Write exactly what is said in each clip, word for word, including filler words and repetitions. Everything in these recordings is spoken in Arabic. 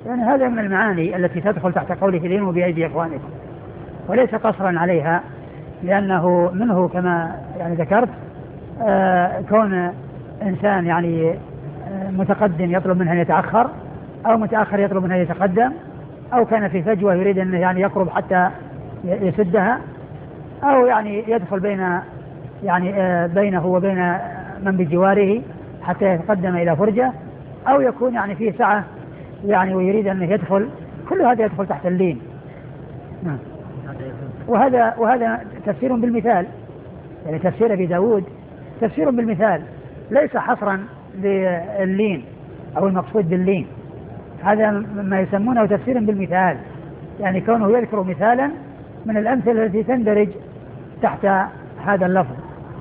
يعني هذا من المعاني التي تدخل تحت قوله لينوا بأيدي إخوانكم، وليس قصرا عليها، لأنه منه كما يعني ذكرت آه كون إنسان يعني آه متقدم يطلب منه أن يتأخر، أو متأخر يطلب منه أن يتقدم، أو كان في فجوة يريد أن يعني يقرب حتى يسدها، أو يعني يدخل بين يعني آه بينه وبين من بجواره حتى يتقدم إلى فرجة، أو يكون يعني فيه سعة يعني ويريد أن يدخل، كل هذا يدخل تحت اللين. نعم. وهذا وهذا تفسير بالمثال، يعني تفسير أبي داود تفسير بالمثال، ليس حصرا لللين أو المقصود باللين، هذا ما يسمونه تفسير بالمثال، يعني كونه يذكر مثالا من الأمثلة التي تندرج تحت هذا اللفظ.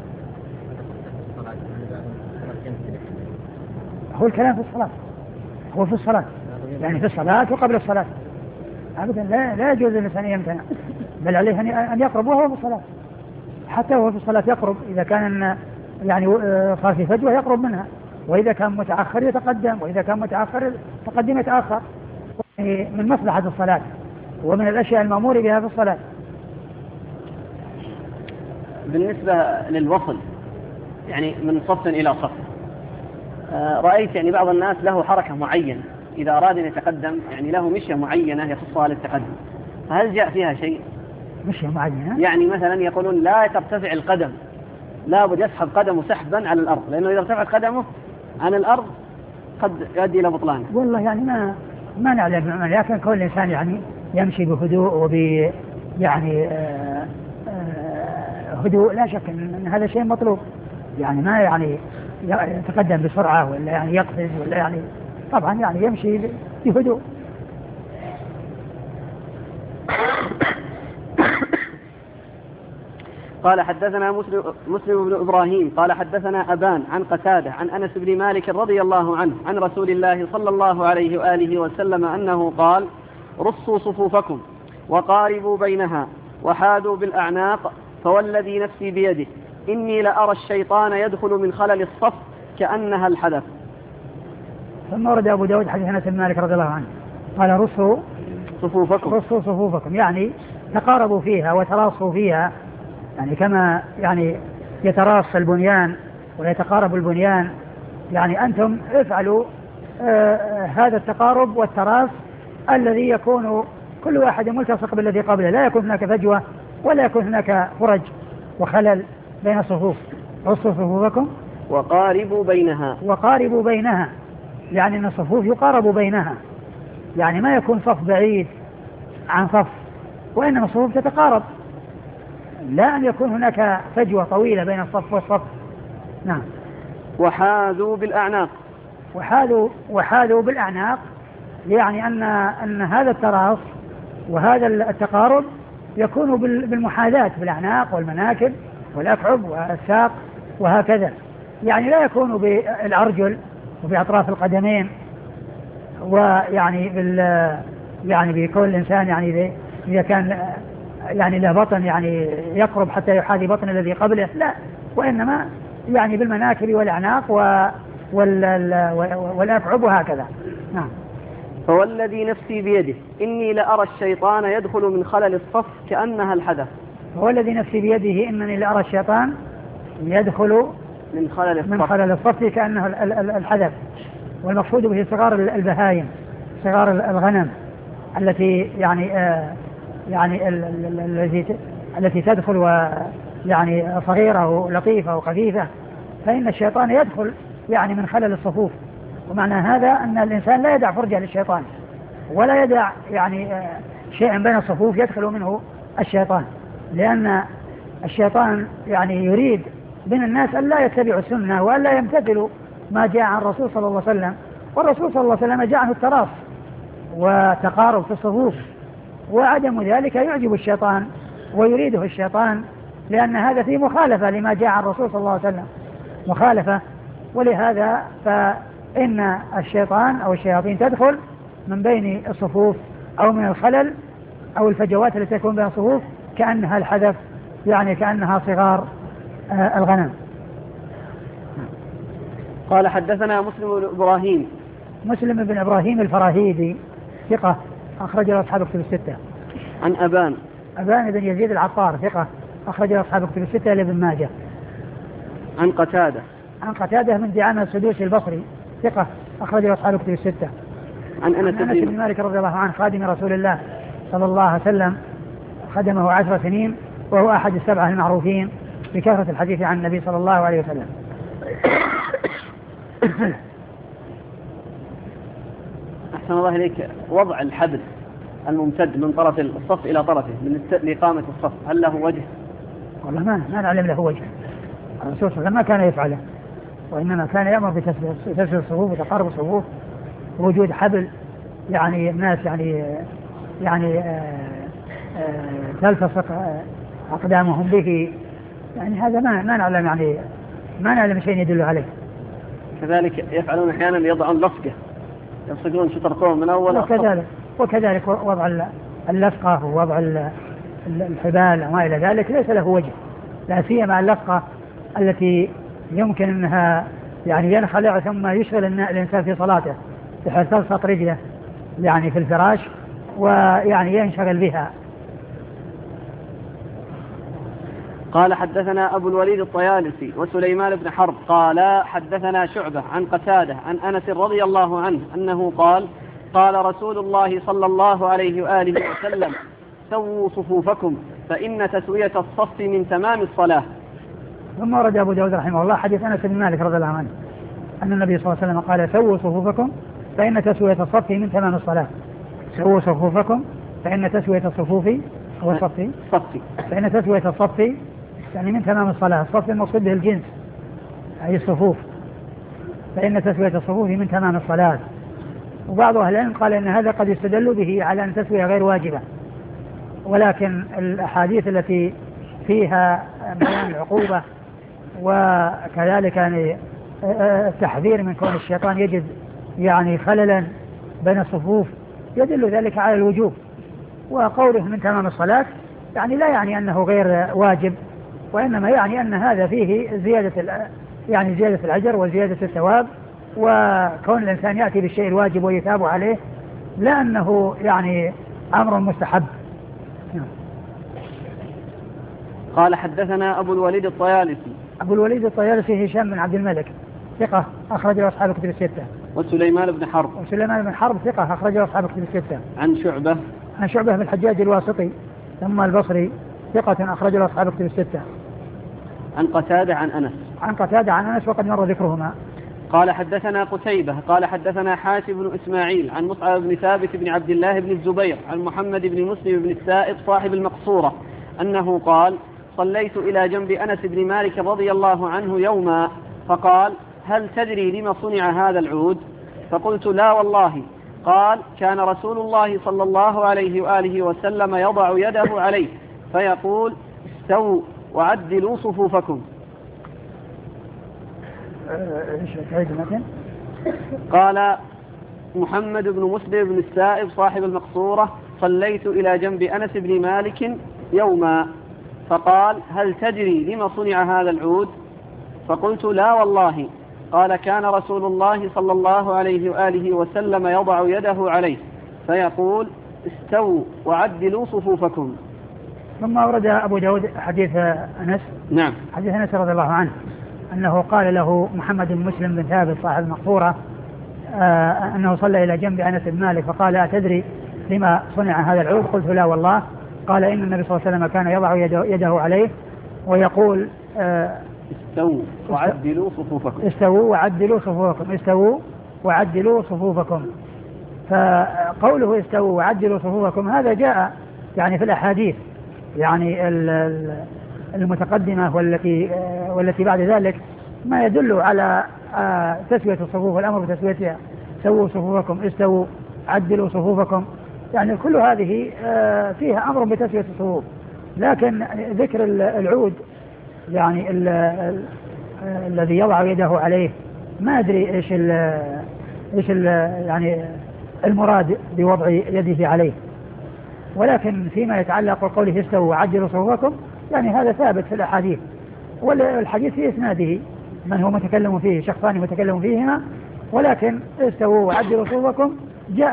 هو الكلام في الصلاة، هو في الصلاة، يعني في الصلاة وقبل الصلاة أبدا لا, لا يجوز للإنسان يمتنع، بل عليه أن يقرب وهو في الصلاة، حتى وهو في الصلاة يقرب، إذا كان يعني صار في فجوة يقرب منها، وإذا كان متأخر يتقدم، وإذا كان متأخر تقدم يتأخر، من مصلحة الصلاة ومن الأشياء المأمور بها في الصلاة. بالنسبة للوصل يعني من صف إلى صف، رأيت يعني بعض الناس له حركة معينة إذا أراد أن يتقدم، يعني له مشية معينة يخصها للتقدم، فهل جاء فيها شيء؟ مشية معينة يعني مثلا يقولون لا ترتفع القدم، لا بد يسحب قدمه سحبا على الأرض، لأنه إذا ارتفعت قدمه عن الأرض قد يؤدي إلى بطلانه. والله يعني ما ما نعلم، لكن كل إنسان يعني يمشي بهدوء وب يعني آه آه هدوء، لا شك أن هذا شيء مطلوب، يعني ما يعني يتقدم بسرعة ولا يعني يقفز ولا يعني، طبعا يعني يمشي بهدوء. قال حدثنا مسلم, مسلم بن إبراهيم قال حدثنا أبان عن قتادة عن أنس بن مالك رضي الله عنه عن رسول الله صلى الله عليه وآله وسلم أنه قال: رصوا صفوفكم وقاربوا بينها وحاذوا بالأعناق، فوالذي نفسي بيده إني لأرى الشيطان يدخل من خلل الصف كأنها الحدث. ثم ورد أبو داود حديث أنس بن مالك رضي الله عنه قال: رصوا صفوفكم رصوا صفوفكم، يعني تقاربوا فيها وتراصوا فيها، يعني كما يعني يتراص البنيان ويتقارب البنيان، يعني أنتم افعلوا آه هذا التقارب والتراص الذي يكون كل واحد ملتصق بالذي قبله، لا يكون هناك فجوة ولا يكون هناك فرج وخلل بين الصفوف. رصوا صفوفكم وقاربوا بينها وقاربوا بينها، يعني أن الصفوف يقارب بينها، يعني ما يكون صف بعيد عن صف، وإنما الصفوف تتقارب، لا أن يكون هناك فجوة طويلة بين الصف والصف. نعم. وحاذوا بالأعناق وحاذوا وحاذوا بالأعناق، يعني أن أن هذا التراص وهذا التقارب يكون بالمحاذاة بالأعناق والمناكب والأكعب والساق وهكذا، يعني لا يكون بالأرجل وبأطراف القدمين، ويعني بال يعني بكل الإنسان يعني إذا كان يعني له بطن يعني يقرب حتى يحاذي بطن الذي قبله، لا، وإنما يعني بالمناكب والأعناق والأكعب وهكذا. نعم. فوالذي نفسي بيده إني لأرى الشيطان يدخل من خلل الصف كأنها الحدث. فوالذي نفسي بيده إنني لأرى الشيطان يدخل من خلل الصف, من خلل الصف كأنه الحدث، والمقصود به صغار البهائم، صغار الغنم التي يعني آه يعني التي التي تدخل ويعني صغيرة ولطيفة وخفيفة، فإن الشيطان يدخل يعني من خلل الصفوف. ومعنى هذا أن الإنسان لا يدع فرجة للشيطان، ولا يدع يعني شيئا بين الصفوف يدخل منه الشيطان، لأن الشيطان يعني يريد من الناس أن لا يتبعوا السنة وأن لا يمتثلوا ما جاء عن الرسول صلى الله عليه وسلم، والرسول صلى الله عليه وسلم جاء عنه التراص وتقارب في الصفوف، وعدم ذلك يعجب الشيطان ويريده الشيطان، لأن هذا فيه مخالفة لما جاء عن الرسول صلى الله عليه وسلم، مخالفة. ولهذا فإن الشيطان أو الشياطين تدخل من بين الصفوف أو من الخلل أو الفجوات التي تكون بين الصفوف كأنها الحدث، يعني كأنها صغار آه الغنم. قال حدثنا مسلم بن إبراهيم مسلم بن إبراهيم الفراهيدي ثقة أخرج له أصحاب كتب الستة. عن أبان أبان بن يزيد العطار ثقة أخرج له أصحاب كتب الستة لابن ماجه. عن قتادة عن قتادة من دعامة السدوسي البصري ثقة أخرج له أصحاب كتب الستة. عن أنس بن مالك رضي الله عنه خادم رسول الله صلى الله عليه وسلم، خدمه عشر سنين وهو أحد السبعة المعروفين بكثرة الحديث عن النبي صلى الله عليه وسلم. أحسن الله إليك، وضع الحبل الممتد من طرف الصف إلى طرفه لإقامة الصف هل له وجه؟ والله ما ما نعلم له وجه. الرسول صلى الله عليه وسلم ما كان يفعله، وإنما كان يأمر بتسوية الصفوف وتقارب الصفوف ووجود حبل يعني الناس يعني يعني تلتصق أقدامهم به، يعني هذا ما ما نعلم يعني ما نعلم شيء يدل عليه. كذلك يفعلون أحيانا يضعون لصقة يلصقون شطر قوم من أول وكذلك وكذلك وضع اللصقة ووضع الحبال وما إلى ذلك ليس له وجه، لا سيما اللصقة التي يمكن أنها يعني ينخلع ثم يشغل الإنسان في صلاته بحيث تلصق رجله يعني في الفراش ويعني ينشغل بها. قال حدثنا أبو الوليد الطيالسي وسليمان بن حرب قال حدثنا شعبة عن قتادة عن أنس رضي الله عنه أنه قال قال رسول الله صلى الله عليه وآله وسلم سووا صفوفكم فإن تسوية الصف من تمام الصلاة. ثم ورد أبو داود رحمه الله حديث أنس بن مالك رضي الله عنه أن النبي صلى الله عليه وسلم قال سووا صفوفكم فإن تسوية الصف من تمام الصلاة. سووا صفوفكم فإن تسوية الصفوف هو الصف فإن تسوية الصف يعني من تمام الصلاة. الصف المقصود به الجنس أي الصفوف، فإن تسوية الصفوف من تمام الصلاة. وبعض أهل العلم قال إن هذا قد يستدل به على أن تسوية غير واجبة، ولكن الأحاديث التي فيها بيان العقوبة وكذلك يعني التحذير من كون الشيطان يجد يعني خللا بين الصفوف يدل ذلك على الوجوب. وقوله من تمام الصلاة يعني لا يعني أنه غير واجب، وإنما يعني أن هذا فيه زيادة يعني زيادة الأجر وزيادة الثواب، وكون الإنسان يأتي بالشيء الواجب ويثاب عليه لا أنه يعني أمر مستحب. قال حدثنا أبو الوليد الطيالسي أبو الوليد الطيالسي هشام بن عبد الملك ثقة أخرج له أصحاب الكتب الستة. وسليمان بن حرب وسليمان بن حرب ثقة أخرج له أصحاب الكتب الستة. عن شعبة عن شعبة بن الحجاج الواسطي ثم البصري ثقة أخرج له أصحاب الكتب الستة. عن قتادة عن أنس عن قتادة عن أنس وقد مر ذكرهما. قال حدثنا قتيبة قال حدثنا حاتم بن إسماعيل عن مصعب بن ثابت بن عبد الله بن الزبير عن محمد بن مسلم بن السائب صاحب المقصورة أنه قال صليت إلى جنب أنس بن مالك رضي الله عنه يوما فقال هل تدري لما صنع هذا العود؟ فقلت لا والله. قال كان رسول الله صلى الله عليه وآله وسلم يضع يده عليه فيقول استووا وعدلوا صفوفكم. قال محمد بن مسلم بن السائب صاحب المقصورة صليت إلى جنب أنس بن مالك يوما فقال هل تدري لما صنع هذا العود؟ فقلت لا والله. قال كان رسول الله صلى الله عليه وآله وسلم يضع يده عليه فيقول استووا وعدلوا صفوفكم. ثم أورد أبو داود حديث أنس نعم حديث أنس رضي الله عنه أنه قال له محمد بن مسلم بن ثابت صاحب المقصورة آه أنه صلى إلى جنب أنس بن مالك فقال أتدري لما صنع هذا العود؟ قلت لا والله. قال إن النبي صلى الله عليه وسلم كان يضع يده, يده عليه ويقول آه استووا وعدلوا صفوفكم استووا وعدلوا صفوفكم استووا وعدلوا صفوفكم. فقوله استووا وعدلوا صفوفكم هذا جاء يعني في الأحاديث يعني المتقدمة والتي والتي بعد ذلك ما يدل على تسوية الصفوف والأمر بتسويتها. سووا صفوفكم استووا عدلوا صفوفكم، يعني كل هذه فيها أمر بتسوية الصفوف. لكن ذكر العود يعني ال ال الذي يضع يده عليه ما أدري إيش ال إيش ال يعني المراد بوضع يده عليه، ولكن فيما يتعلق بقوله استووا وعدلوا صفوفكم يعني هذا ثابت في الأحاديث، والحديث في إسناده من هو متكلم فيه شخصان متكلم فيهما، ولكن استووا وعدلوا صفوفكم جاء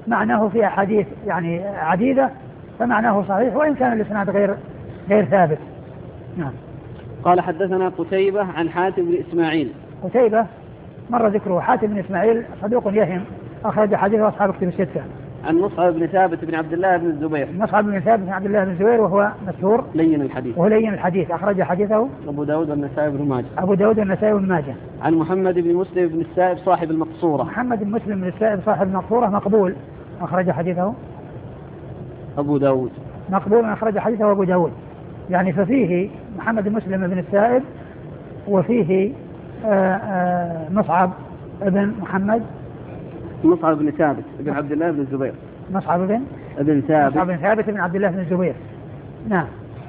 معناه في أحاديث يعني عديدة فمعناه صحيح وإن كان الإسناد غير غير ثابت. نعم. قال حدثنا قتيبة عن حاتم بن إسماعيل. قتيبة مر ذكره. حاتم بن إسماعيل صدوق يهم أخرج حديثه أصحاب كتب الستة. عن مصعب بن ثابت بن عبد الله بن الزبير. مصعب بن ثابت بن عبد الله بن الزبير وهو مشهور لين الحديث. وهو لين الحديث أخرج حديثه أبو داود والنسائي بن ماجه. أبو داود والنسائي بن ماجه. عن محمد بن مسلم بن السائب صاحب المقصورة. محمد بن مسلم بن السائب صاحب المقصورة مقبول أخرج حديثه أبو داود. مقبول أخرج حديثه أبو داود. يعني ففيه محمد بن مسلم بن السائب وفيه آآ آآ مصعب بن محمد مصعب بن ثابت بن عبد الله بن الزبير. مصعب بن ابن ثابت مصعب بن ثابت بن عبد الله بن الزبير. نعم.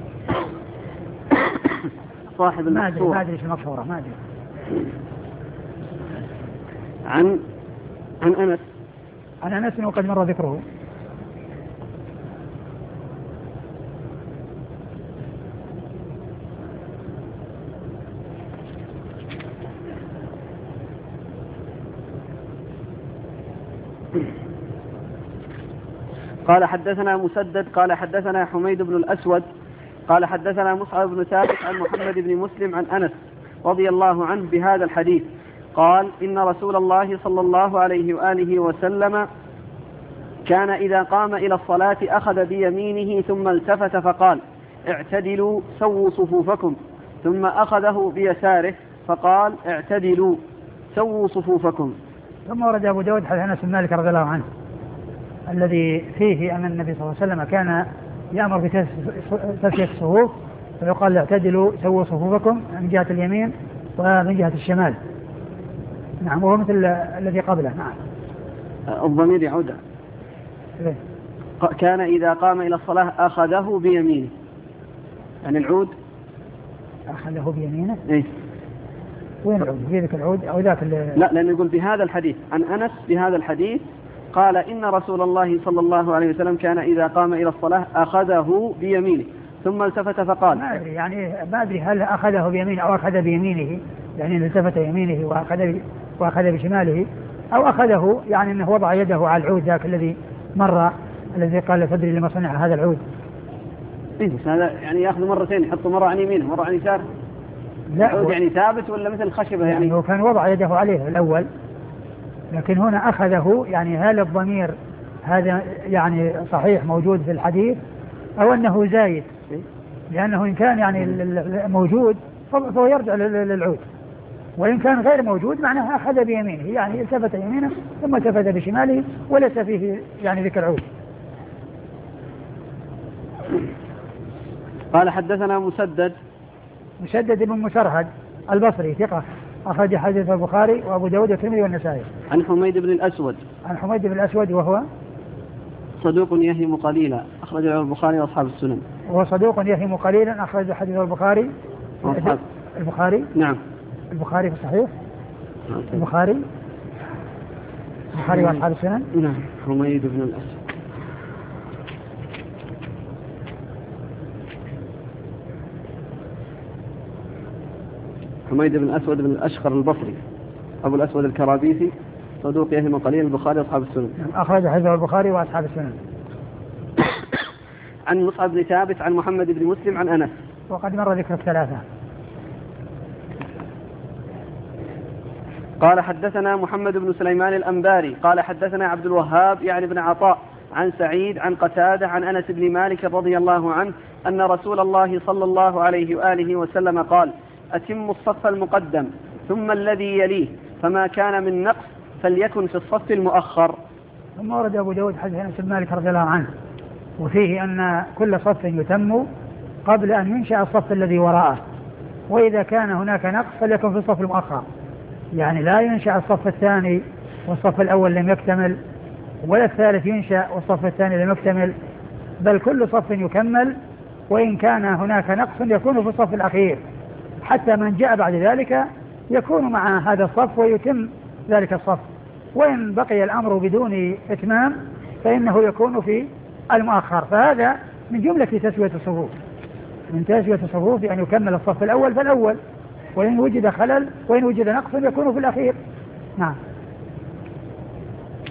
صاحب المقصورة. ما أدري ايش المقصورة ما أدري. عن عن أنس. عن أنس وقد مر ذكره. قال حدثنا مسدد قال حدثنا حميد بن الأسود قال حدثنا مصعب بن ثابت عن محمد بن مسلم عن أنس رضي الله عنه بهذا الحديث قال إن رسول الله صلى الله عليه وآله وسلم كان إذا قام إلى الصلاة أخذ بيمينه ثم التفت فقال اعتدلوا سووا صفوفكم ثم أخذه بيساره فقال اعتدلوا سووا صفوفكم. ثم ورد أبو داود حديث أنس بن مالك رضي الله عنه الذي فيه أن النبي صلى الله عليه وسلم كان يأمر بتسوية الصفوف فيقال اعتدلوا سووا صفوفكم من جهة اليمين ومن جهة الشمال. نعم. وهو مثل الذي قبله. نعم. الضمير يعود. إيه؟ كان إذا قام إلى الصلاة أخذه بيمينه يعني العود أخذه بيمينه. إيه؟ وين العود؟ في ذاك العود أو ذاك لا لأنه يقول بهذا الحديث عن أنس بهذا الحديث قال إن رسول الله صلى الله عليه وسلم كان إذا قام إلى الصلاة أخذه بيمينه ثم التفت فقال. ما أدري يعني ما أدري هل أخذه بيمينه أو أخذ بيمينه يعني التفت يمينه وأخذ وأخذ بشماله أو أخذه يعني أنه وضع يده على العود ذاك الذي مر الذي قال تدري لما صنع هذا العود. إيه بس هذا يعني يأخذ مرتين يحطه مرة عن يمينه مرة عن يساره. لا العود يعني ثابت ولا مثل الخشبة يعني؟ يعني هو كان وضع يده عليه الأول لكن هنا أخذه يعني هل الضمير هذا يعني صحيح موجود في الحديث أو أنه زايد لأنه إن كان يعني موجود فهو يرجع للعود وإن كان غير موجود معناه أخذ بيمينه يعني التفت يمينه ثم التفت بشماله وليس فيه يعني ذكر العود. قال حدثنا مسدد مسدد بن مسرهد البصري ثقة أخرج حديث البخاري وأبو داود والترمذي والنسائي. عن حميد بن الأسود. عن حميد بن الأسود وهو صدوق يهم قليلا أخرج له البخاري وأصحاب السنن. وهو صدوق يهم قليلا أخرج حديث البخاري وأصحاب البخاري. نعم. البخاري في الصحيح. البخاري البخاري وأصحاب السنن. نعم. حميد بن الأسود. حميد بن الأسود بن الأشقر البصري أبو الأسود الكرابيسي صدوق يهم قليل البخاري وأصحاب السنن. أخرج حديث البخاري وأصحاب السنن. عن مصعب بن ثابت عن محمد بن مسلم عن أنس وقد مر ذكر الثلاثة. قال حدثنا محمد بن سليمان الأنباري قال حدثنا عبد الوهاب يعني بن عطاء عن سعيد عن قتادة عن أنس بن مالك رضي الله عنه أن رسول الله صلى الله عليه وآله وسلم قال أتم الصف المقدم ثم الذي يليه فما كان من نقص فليكن في الصف المؤخر. ثم ورد أبو داود حديث أنس بن مالك رضي الله عنه وفيه أن كل صف يتم قبل أن ينشأ الصف الذي وراءه وإذا كان هناك نقص فليكن في الصف المؤخر يعني لا ينشأ الصف الثاني والصف الأول لم يكتمل ولا الثالث ينشأ والصف الثاني لم يكتمل بل كل صف يكمل وإن كان هناك نقص يكون في الصف الأخير حتى من جاء بعد ذلك يكون مع هذا الصف ويتم ذلك الصف وإن بقي الأمر بدون إتمام فإنه يكون في المؤخر. فهذا من جملة تسوية الصفوف من تسوية الصفوف بأن يكمل الصف الأول فالأول وإن وجد خلل وإن وجد نقص يكون في الأخير. نعم.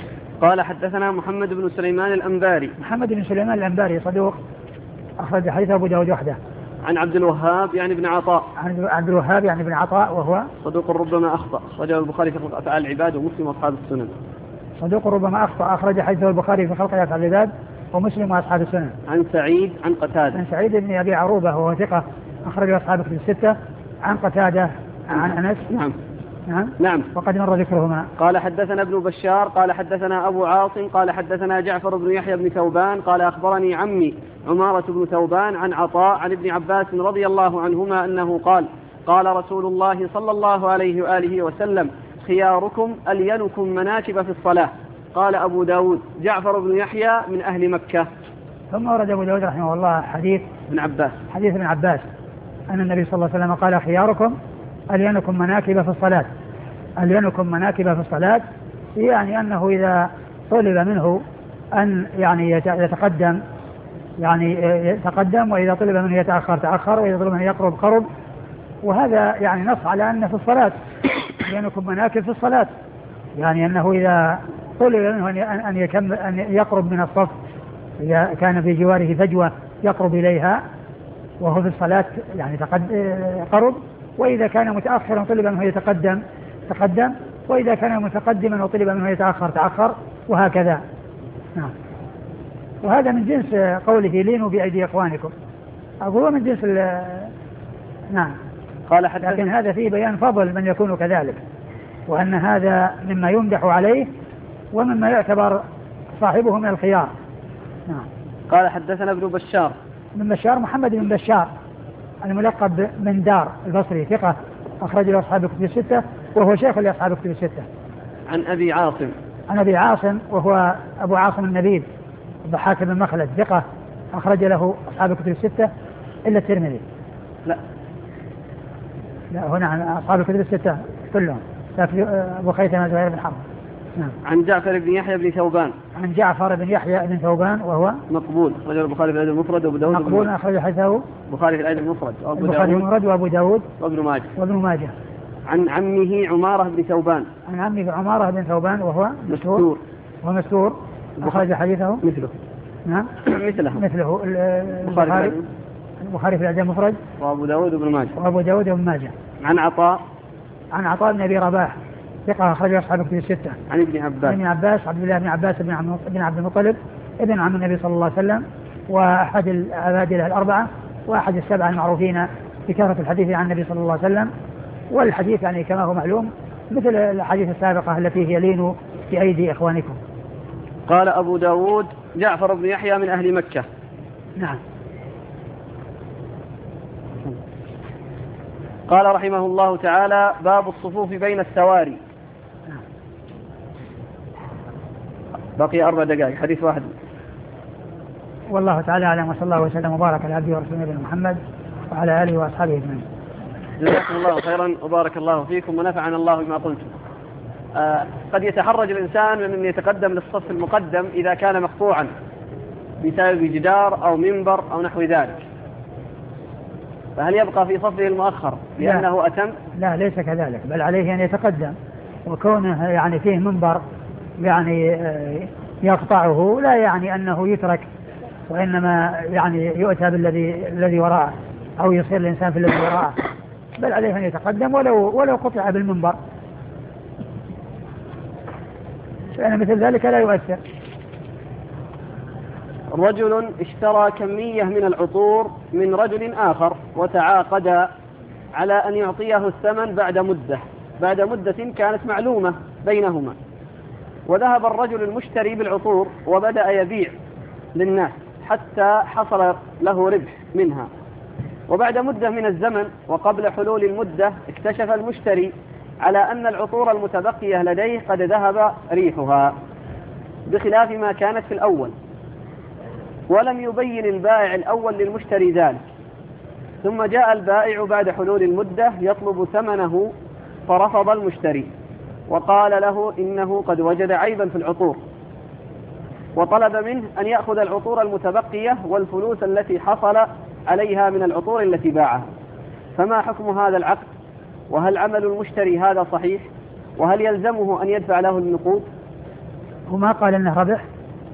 قال حدثنا محمد بن سليمان الأنباري. محمد بن سليمان الأنباري صدوق أخرج حديث أبو داود وحده. عن عبد الوهاب يعني بن عطاء. عن عبد الوهاب يعني بن عطاء وهو صدوق ربما أخطأ، أخرجه البخاري في خلق أفعال العباد ومسلم وأصحاب السنن. صدوق ربما أخطأ، أخرج حديثه البخاري في خلق أفعال العباد ومسلم وأصحاب السنن. عن سعيد عن قتادة. عن سعيد بن أبي عروبة وهو ثقة أخرجه أصحاب الكتب الستة. عن قتادة عن أنس. نعم. نعم. نعم. وقد مر ذكرهما. قال حدثنا ابن بشار قال حدثنا أبو عاصم قال حدثنا جعفر بن يحيى بن ثوبان قال أخبرني عمي عمارة بن ثوبان عن عطاء عن ابن عباس رضي الله عنهما أنه قال قال رسول الله صلى الله عليه وآله وسلم خياركم ألينكم مناكب في الصلاة. قال أبو داود جعفر بن يحيى من أهل مكة. ثم ورد أبو داود رحمه الله حديث ابن عباس حديث ابن عباس أن النبي صلى الله عليه وسلم قال خياركم ألينكم مناكب في الصلاة. ألينكم مناكب في الصلاة يعني أنه إذا طلب منه أن يعني يتقدم يعني يتقدم، وإذا طلب منه يتأخر تأخر، وإذا طلب منه يقرب قرب. وهذا يعني نص على أن في الصلاة ألينكم مناكب في الصلاة، يعني أنه إذا طلب منه أن يكمل أن يقرب من الصف إذا كان في جواره فجوة يقرب إليها وهو في الصلاة يعني قرب، وإذا كان متأخرا طلب منه يتقدم تقدم، وإذا كان متقدما وطلب منه يتأخر تأخر، وهكذا. نعم. وهذا من جنس قوله لينوا بأيدي إخوانكم، أقول من جنس نعم. قال حدث لكن هذا فيه بيان فضل من يكون كذلك، وأن هذا مما يمدح عليه ومما يعتبر صاحبه من الخيار. نعم. قال حدثنا ابن بشار. من بشار محمد بن بشار الملقب من دار البصري ثقة أخرج له أصحاب الكتب الستة وهو شيخ لأصحاب الكتب الستة. عن أبي عاصم. عن أبي عاصم وهو أبو عاصم النبيل الضحاك بن مخلد ثقة أخرج له أصحاب الكتب الستة إلا الترمذي. لا لا هنا أصحاب الكتب الستة كلهم، لكن أبو خيثمة زهير بن حرب. نعم. عن جعفر بن يحيى بن ثوبان. عن جعفر بن يحيى بن ثوبان وهو مقبول أخرجه البخاري في الأدب المفرد وأبو داود. مقبول أخرج حديثه البخاري في الأدب المفرد وأبو البخاري المفرد وأبو داود وابن ماجه. وابن ماجه. عن عمه عمارة بن ثوبان. عن عمه عمارة بن ثوبان وهو مستور ومستور أخرج حديثه مثله. نعم. مثله مثله البخاري البخاري في الأدب المفرد وأبو داود وابن ماجه. وأبو داود وابن ماجه. عن عطاء. عن عطاء بن أبي رباح ثقة أخرج أصحاب الكتب الستة. عن ابن عباس. عن ابن عباس عبد الله بن عباس بن عبد المطلب ابن عم النبي صلى الله عليه وسلم، وأحد العبادلة الأربعة، وأحد السبعة المعروفين بكثرة الحديث عن النبي صلى الله عليه وسلم. والحديث يعني كما هو معلوم مثل الحديث السابقة التي هي لينوا بأيدي إخوانكم. قال أبو داود جعفر بن يحيى من أهل مكة. نعم. قال رحمه الله تعالى باب الصفوف بين السواري. نعم. بقي أربع دقائق حديث واحد. والله تعالى أعلم، وصلى الله وسلم وبارك على عبده ورسوله نبينا محمد وعلى آله وأصحابه أجمعين. جزاكم الله خيرا وبارك الله فيكم ونفعنا الله بما قلتم. آه قد يتحرج الإنسان من أن يتقدم للصف المقدم إذا كان مقطوعا بسبب جدار أو منبر أو نحو ذلك، فهل يبقى في صفه المؤخر لأنه لا. أتم؟ لا ليس كذلك، بل عليه أن يتقدم، وكونه يعني فيه منبر يعني يقطعه لا يعني أنه يترك، وإنما يعني يؤتى بالذي الذي وراءه أو يصير الإنسان في الذي وراءه، بل عليه أن يتقدم ولو ولو قطع بالمنبر، فإن مثل ذلك لا يؤثر. رجل اشترى كمية من العطور من رجل آخر وتعاقد على أن يعطيه الثمن بعد مدة بعد مدة كانت معلومة بينهما، وذهب الرجل المشتري بالعطور وبدأ يبيع للناس حتى حصل له ربح منها، وبعد مدة من الزمن وقبل حلول المدة اكتشف المشتري على أن العطور المتبقية لديه قد ذهب ريحها بخلاف ما كانت في الأول، ولم يبين البائع الأول للمشتري ذلك، ثم جاء البائع بعد حلول المدة يطلب ثمنه فرفض المشتري وقال له إنه قد وجد عيبا في العطور، وطلب منه أن يأخذ العطور المتبقية والفلوس التي حصل عليها من العطور التي باعها. فما حكم هذا العقد؟ وهل عمل المشتري هذا صحيح؟ وهل يلزمه أن يدفع له النقود؟ وما قال أنه ربح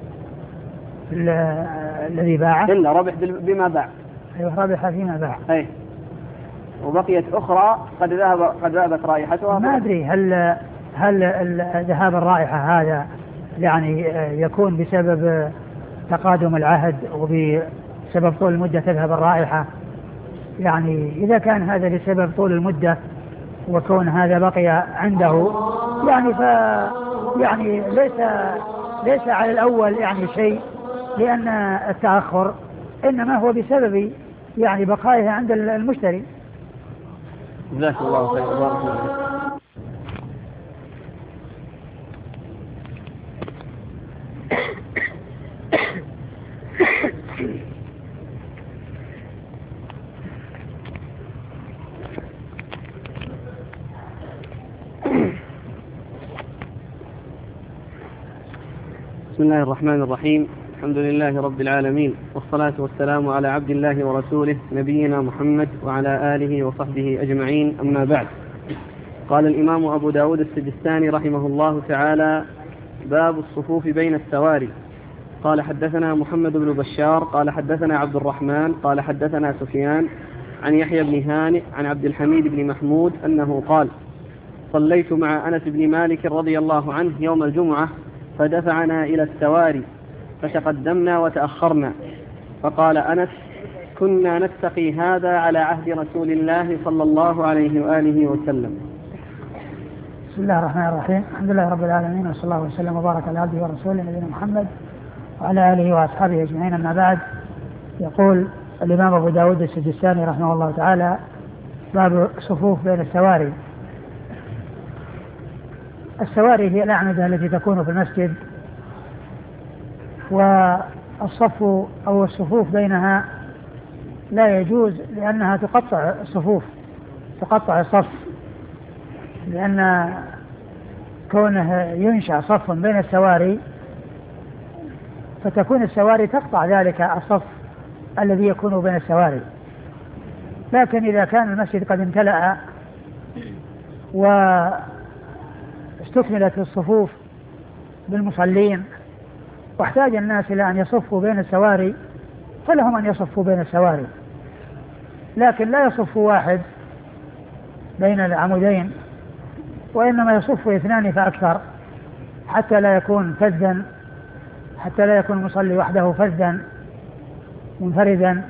الذي باعه إلا ربح بما باع. أيوه ربح فيما باع. أي وبقيت أخرى قد ذهب قد ذهبت رائحتها. ما أدري هل هل ذهاب الرائحة هذا يعني يكون بسبب تقادم العهد وبسبب طول المدة تذهب الرائحة؟ يعني إذا كان هذا بسبب طول المدة وكون هذا بقي عنده يعني ف يعني ليس ليس على الأول يعني شيء، لأن التأخر إنما هو بسبب يعني بقائه عند المشتري. جزاك الله خير. بارك الله. بسم الله الرحمن الرحيم. الحمد لله رب العالمين، والصلاة والسلام على عبد الله ورسوله نبينا محمد وعلى آله وصحبه أجمعين، أما بعد. قال الإمام أبو داود السجستاني رحمه الله تعالى: باب الصفوف بين السواري. قال حدثنا محمد بن بشار قال حدثنا عبد الرحمن قال حدثنا سفيان عن يحيى بن هانئ عن عبد الحميد بن محمود أنه قال: صليت مع أنس بن مالك رضي الله عنه يوم الجمعة فدفعنا إلى السواري فتقدمنا وتأخرنا، فقال أنس: كنا نتقي هذا على عهد رسول الله صلى الله عليه وآله وسلم. بسم الله الرحمن الرحيم. الحمد لله رب العالمين، وصلى الله وسلم وبارك على عبده ورسوله نبينا محمد وعلى آله وأصحابه أجمعين، أما بعد. يقول الإمام أبو داود السجستاني رحمه الله تعالى: باب صفوف بين السواري. السواري هي الأعمدة التي تكون في المسجد، والصف أو الصفوف بينها لا يجوز لأنها تقطع الصفوف، تقطع الصف، لأن كونه ينشأ صف بين السواري فتكون السواري تقطع ذلك الصف الذي يكون بين السواري. لكن إذا كان المسجد قد امتلأ واستكملت الصفوف بالمصلين واحتاج الناس إلى أن يصفوا بين السواري فلهم أن يصفوا بين السواري، لكن لا يصف واحد بين العمودين، وإنما يصف اثنان فأكثر حتى لا يكون فذا، حتى لا يكون المصلي وحده فذا منفردا.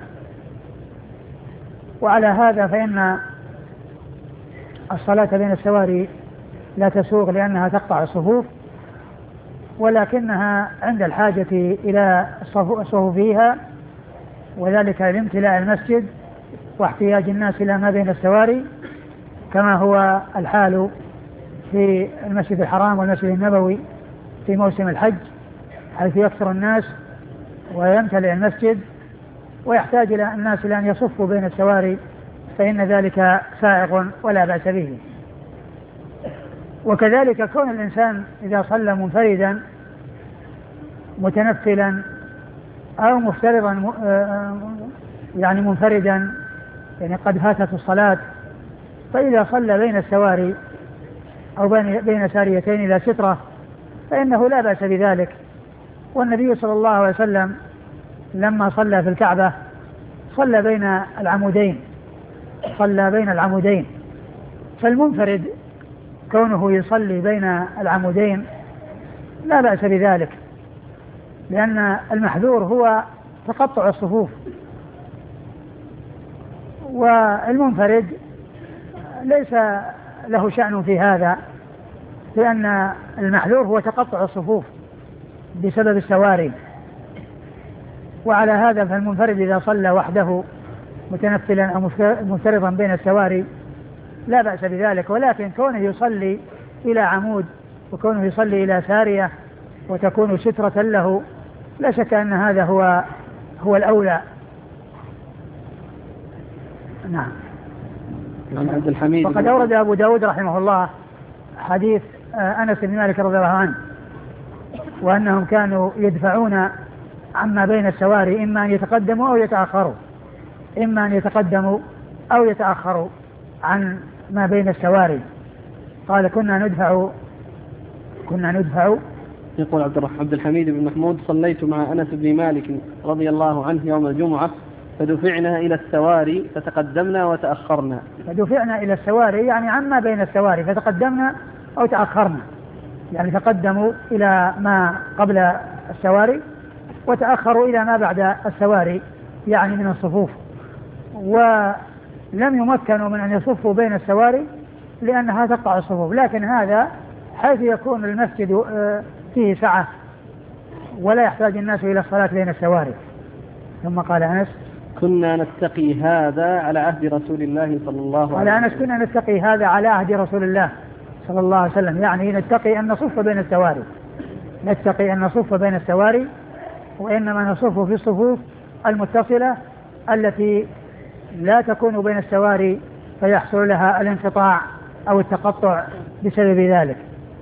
وعلى هذا فإن الصلاة بين السواري لا تسوغ لأنها تقطع الصفوف، ولكنها عند الحاجة إلى الصفوف فيها، وذلك لامتلاء المسجد واحتياج الناس إلى ما بين السواري، كما هو الحال في المسجد الحرام والمسجد النبوي في موسم الحج، حيث يكثر الناس ويمتلئ المسجد ويحتاج إلى الناس إلى أن يصفوا بين السواري، فإن ذلك سائغ ولا بأس به. وكذلك كون الإنسان إذا صلى منفردا متنفلا أو مفترضا يعني منفردا، يعني قد فاتت الصلاة، فإذا صلى بين السواري أو بين ساريتين إلى سترة فإنه لا بأس بذلك. والنبي صلى الله عليه وسلم لما صلى في الكعبة صلى بين العمودين، صلى بين العمودين، فالمنفرد كونه يصلي بين العمودين لا بأس بذلك، لأن المحذور هو تقطع الصفوف، والمنفرد ليس له شأن في هذا، لأن المحذور هو تقطع الصفوف بسبب السواري. وعلى هذا فالمنفرد إذا صلى وحده متنفلا أو مفترضا بين السواري لا بأس بذلك، ولكن كونه يصلي إلى عمود وكونه يصلي إلى سارية وتكون سترة له لا شك أن هذا هو هو الأولى. نعم. عبد الحميد وقد أورد أبو داود رحمه الله حديث أنس بن مالك رضي الله عنه، وأنهم كانوا يدفعون عما بين السواري إما أن يتقدموا أو يتأخروا، إما أن يتقدموا أو يتأخروا عن ما بين السواري. قال: كنا ندفع كنا ندفع يقول عبد الرحمن عبد الحميد بن محمود: صليت مع أنس بن مالك رضي الله عنه يوم الجمعة فدفعنا إلى السواري فتقدمنا وتأخرنا. فدفعنا إلى السواري يعني عما بين السواري، فتقدمنا أو تأخرنا، يعني تقدموا إلى ما قبل السواري وتأخروا إلى ما بعد السواري يعني من الصفوف، ولم يمكنوا من أن يصفوا بين السواري لأنها تقطع الصفوف، لكن هذا حيث يكون المسجد فيه سعة ولا يحتاج الناس إلى الصلاة بين السواري. ثم قال أنس: كنا نتقي هذا على عهد رسول الله صلى الله عليه وسلم. قال أنس: كنا نتقي هذا على عهد رسول الله صلى الله عليه وسلم، يعني نتقي أن نصف بين السواري، نتقي أن نصف بين السواري، وإنما نصف في الصفوف المتصلة التي لا تكون بين السواري فيحصل لها الانقطاع أو التقطع بسبب ذلك.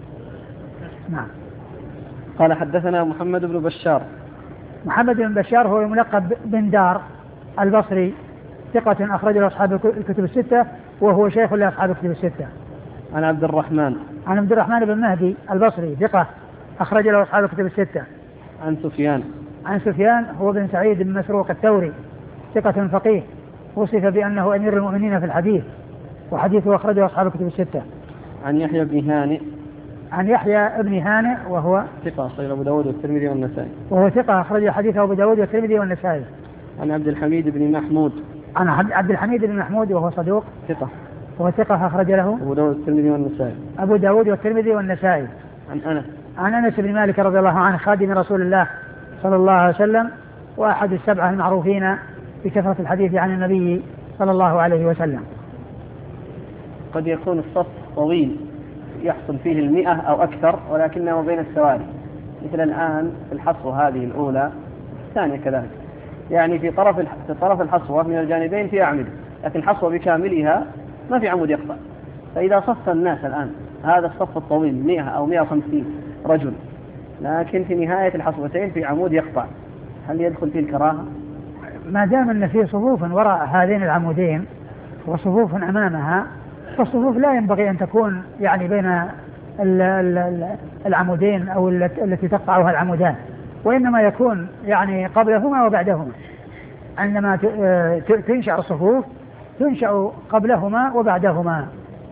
نعم. قال: حدثنا محمد بن بشار. محمد بن بشار هو الملقب بن دار البصري، ثقة أخرج له أصحاب الكتب الستة، وهو شيخ لأصحاب الكتب الستة. عن عبد الرحمن عن عبد الرحمن بن مهدي البصري، ثقة أخرج له أصحاب الكتب الستة. عن سفيان. عن سفيان هو بن سعيد بن مسروق الثوري، ثقة فقيه، وصف بأنه أمير المؤمنين في الحديث، وحديثه أخرجه أصحاب الكتب الستة. عن يحيى بن هانئ. عن يحيى بن هانئ وهو ثقة أخرجه أبو داود والترمذي والنسائي. وهو ثقة أخرج حديثه أبو داود والترمذي والنسائي. عن عبد الحميد بن محمود. عن عبد الحميد بن محمود وهو صدوق، ثقة، وهو ثقة أخرج له أبو داود والترمذي والنسائي. أبو داود والترمذي والنسائي. عن أنس. عن أنس بن مالك رضي الله عنه خادم رسول الله صلى الله عليه وسلم، وأحد السبعة المعروفين بكثرة الحديث عن النبي صلى الله عليه وسلم. قد يكون الصف طويل يحصل فيه المئة أو أكثر، ولكنه بين السواري، مثل الآن في الحصوة هذه الأولى، الثانية كذلك، يعني في طرف في طرف الحصوة من الجانبين في أعمدة، لكن الحصوة بكاملها ما في عمود يقطع. فإذا صف الناس الآن هذا الصف الطويل مئة أو مئة وخمسين رجل، لكن في نهاية الحصوتين في عمود يقطع، هل يدخل فيه الكراهة؟ ما دام أن في صفوف وراء هذين العمودين وصفوف أمامها، فالصفوف لا ينبغي أن تكون يعني بين العمودين أو التي تقطعها العمودان، وإنما يكون يعني قبلهما وبعدهما. عندما تنشأ الصفوف تنشأ قبلهما وبعدهما.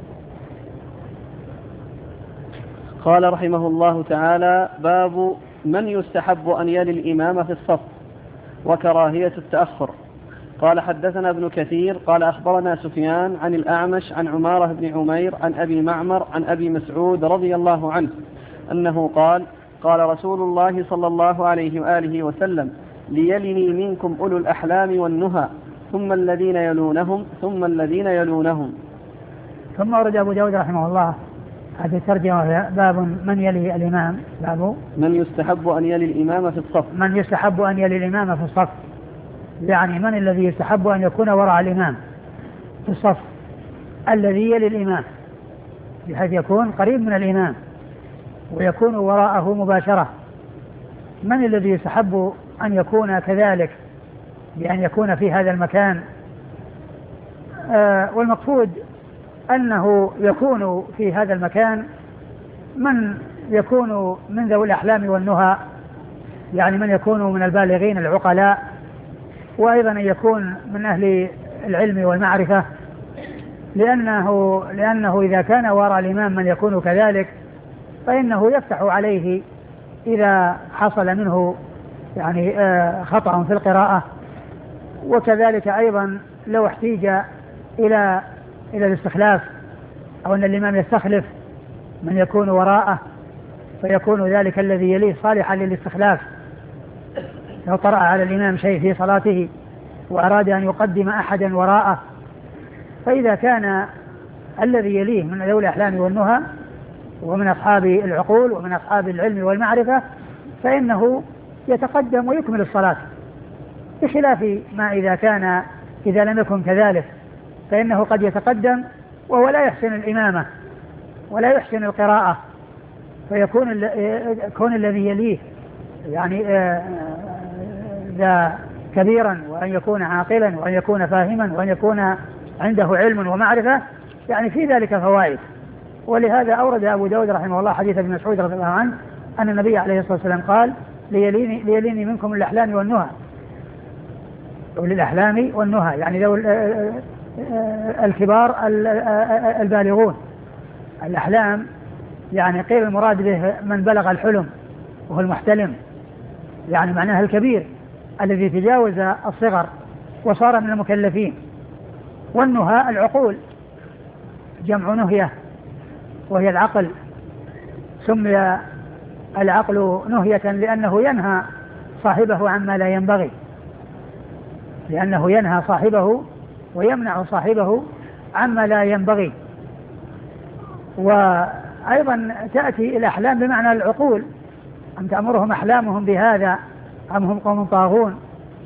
قال رحمه الله تعالى: باب من يستحب أن يلي الإمام في الصف وكراهية التأخر. قال: حدثنا ابن كثير قال: أخبرنا سفيان عن الأعمش عن عمارة بن عمير عن أبي معمر عن أبي مسعود رضي الله عنه أنه قال: قال رسول الله صلى الله عليه وآله وسلم: ليلني منكم أولو الأحلام والنهى ثم الذين يلونهم ثم الذين يلونهم. ثم ورد أبو داود رحمه الله هذه الترجمة: باب من يلي الإمام. باب من يستحب أن يلي الإمام في الصف. من يستحب أن يلي الإمام في الصف، يعني من الذي يستحب أن يكون وراء الإمام في الصف؟ الذي يلي الإمام بحيث يكون قريب من الإمام ويكون وراءه مباشرة. من الذي يستحب أن يكون كذلك، بأن يكون في هذا المكان؟ آه والمقصود أنه يكون في هذا المكان من يكون من ذوي الأحلام والنهى، يعني من يكون من البالغين العقلاء، وأيضا أن يكون من أهل العلم والمعرفة، لأنه, لأنه إذا كان وراء الإمام من يكون كذلك فإنه يفتح عليه إذا حصل منه يعني آه خطأ في القراءة، وكذلك أيضا لو احتيج إلى إلى الاستخلاف أو أن الإمام يستخلف من يكون وراءه، فيكون ذلك الذي يليه صالحا للاستخلاف. لو طرأ على الإمام شيء في صلاته وأراد أن يقدم أحدا وراءه، فإذا كان الذي يليه من ذوي الأحلام والنهى ومن أصحاب العقول ومن أصحاب العلم والمعرفة فإنه يتقدم ويكمل الصلاة، بخلاف ما إذا كان إذا لم يكن كذلك فإنه قد يتقدم وهو لا يحسن الإمامة ولا يحسن القراءة، فيكون كون الذي يليه يعني ذا كبيرا وأن يكون عاقلا وأن يكون فاهما وأن يكون عنده علم ومعرفة، يعني في ذلك فوائد. ولهذا أورد أبو داود رحمه الله حديث ابن مسعود رضي الله عنه أن النبي عليه الصلاة والسلام قال ليليني, ليليني منكم الأحلام والنهى، وللأحلام والنهى يعني ذو الكبار البالغون. الأحلام يعني قيل المراد به من بلغ الحلم وهو المحتلم، يعني معناها الكبير الذي تجاوز الصغر وصار من المكلفين. والنهى العقول، جمع نهية وهي العقل، سمي العقل نهية لأنه ينهى صاحبه عما لا ينبغي، لأنه ينهى صاحبه ويمنع صاحبه عما لا ينبغي. وأيضا تأتي الأحلام بمعنى العقول، أم تأمرهم أحلامهم بهذا أم هم قوم طاغون.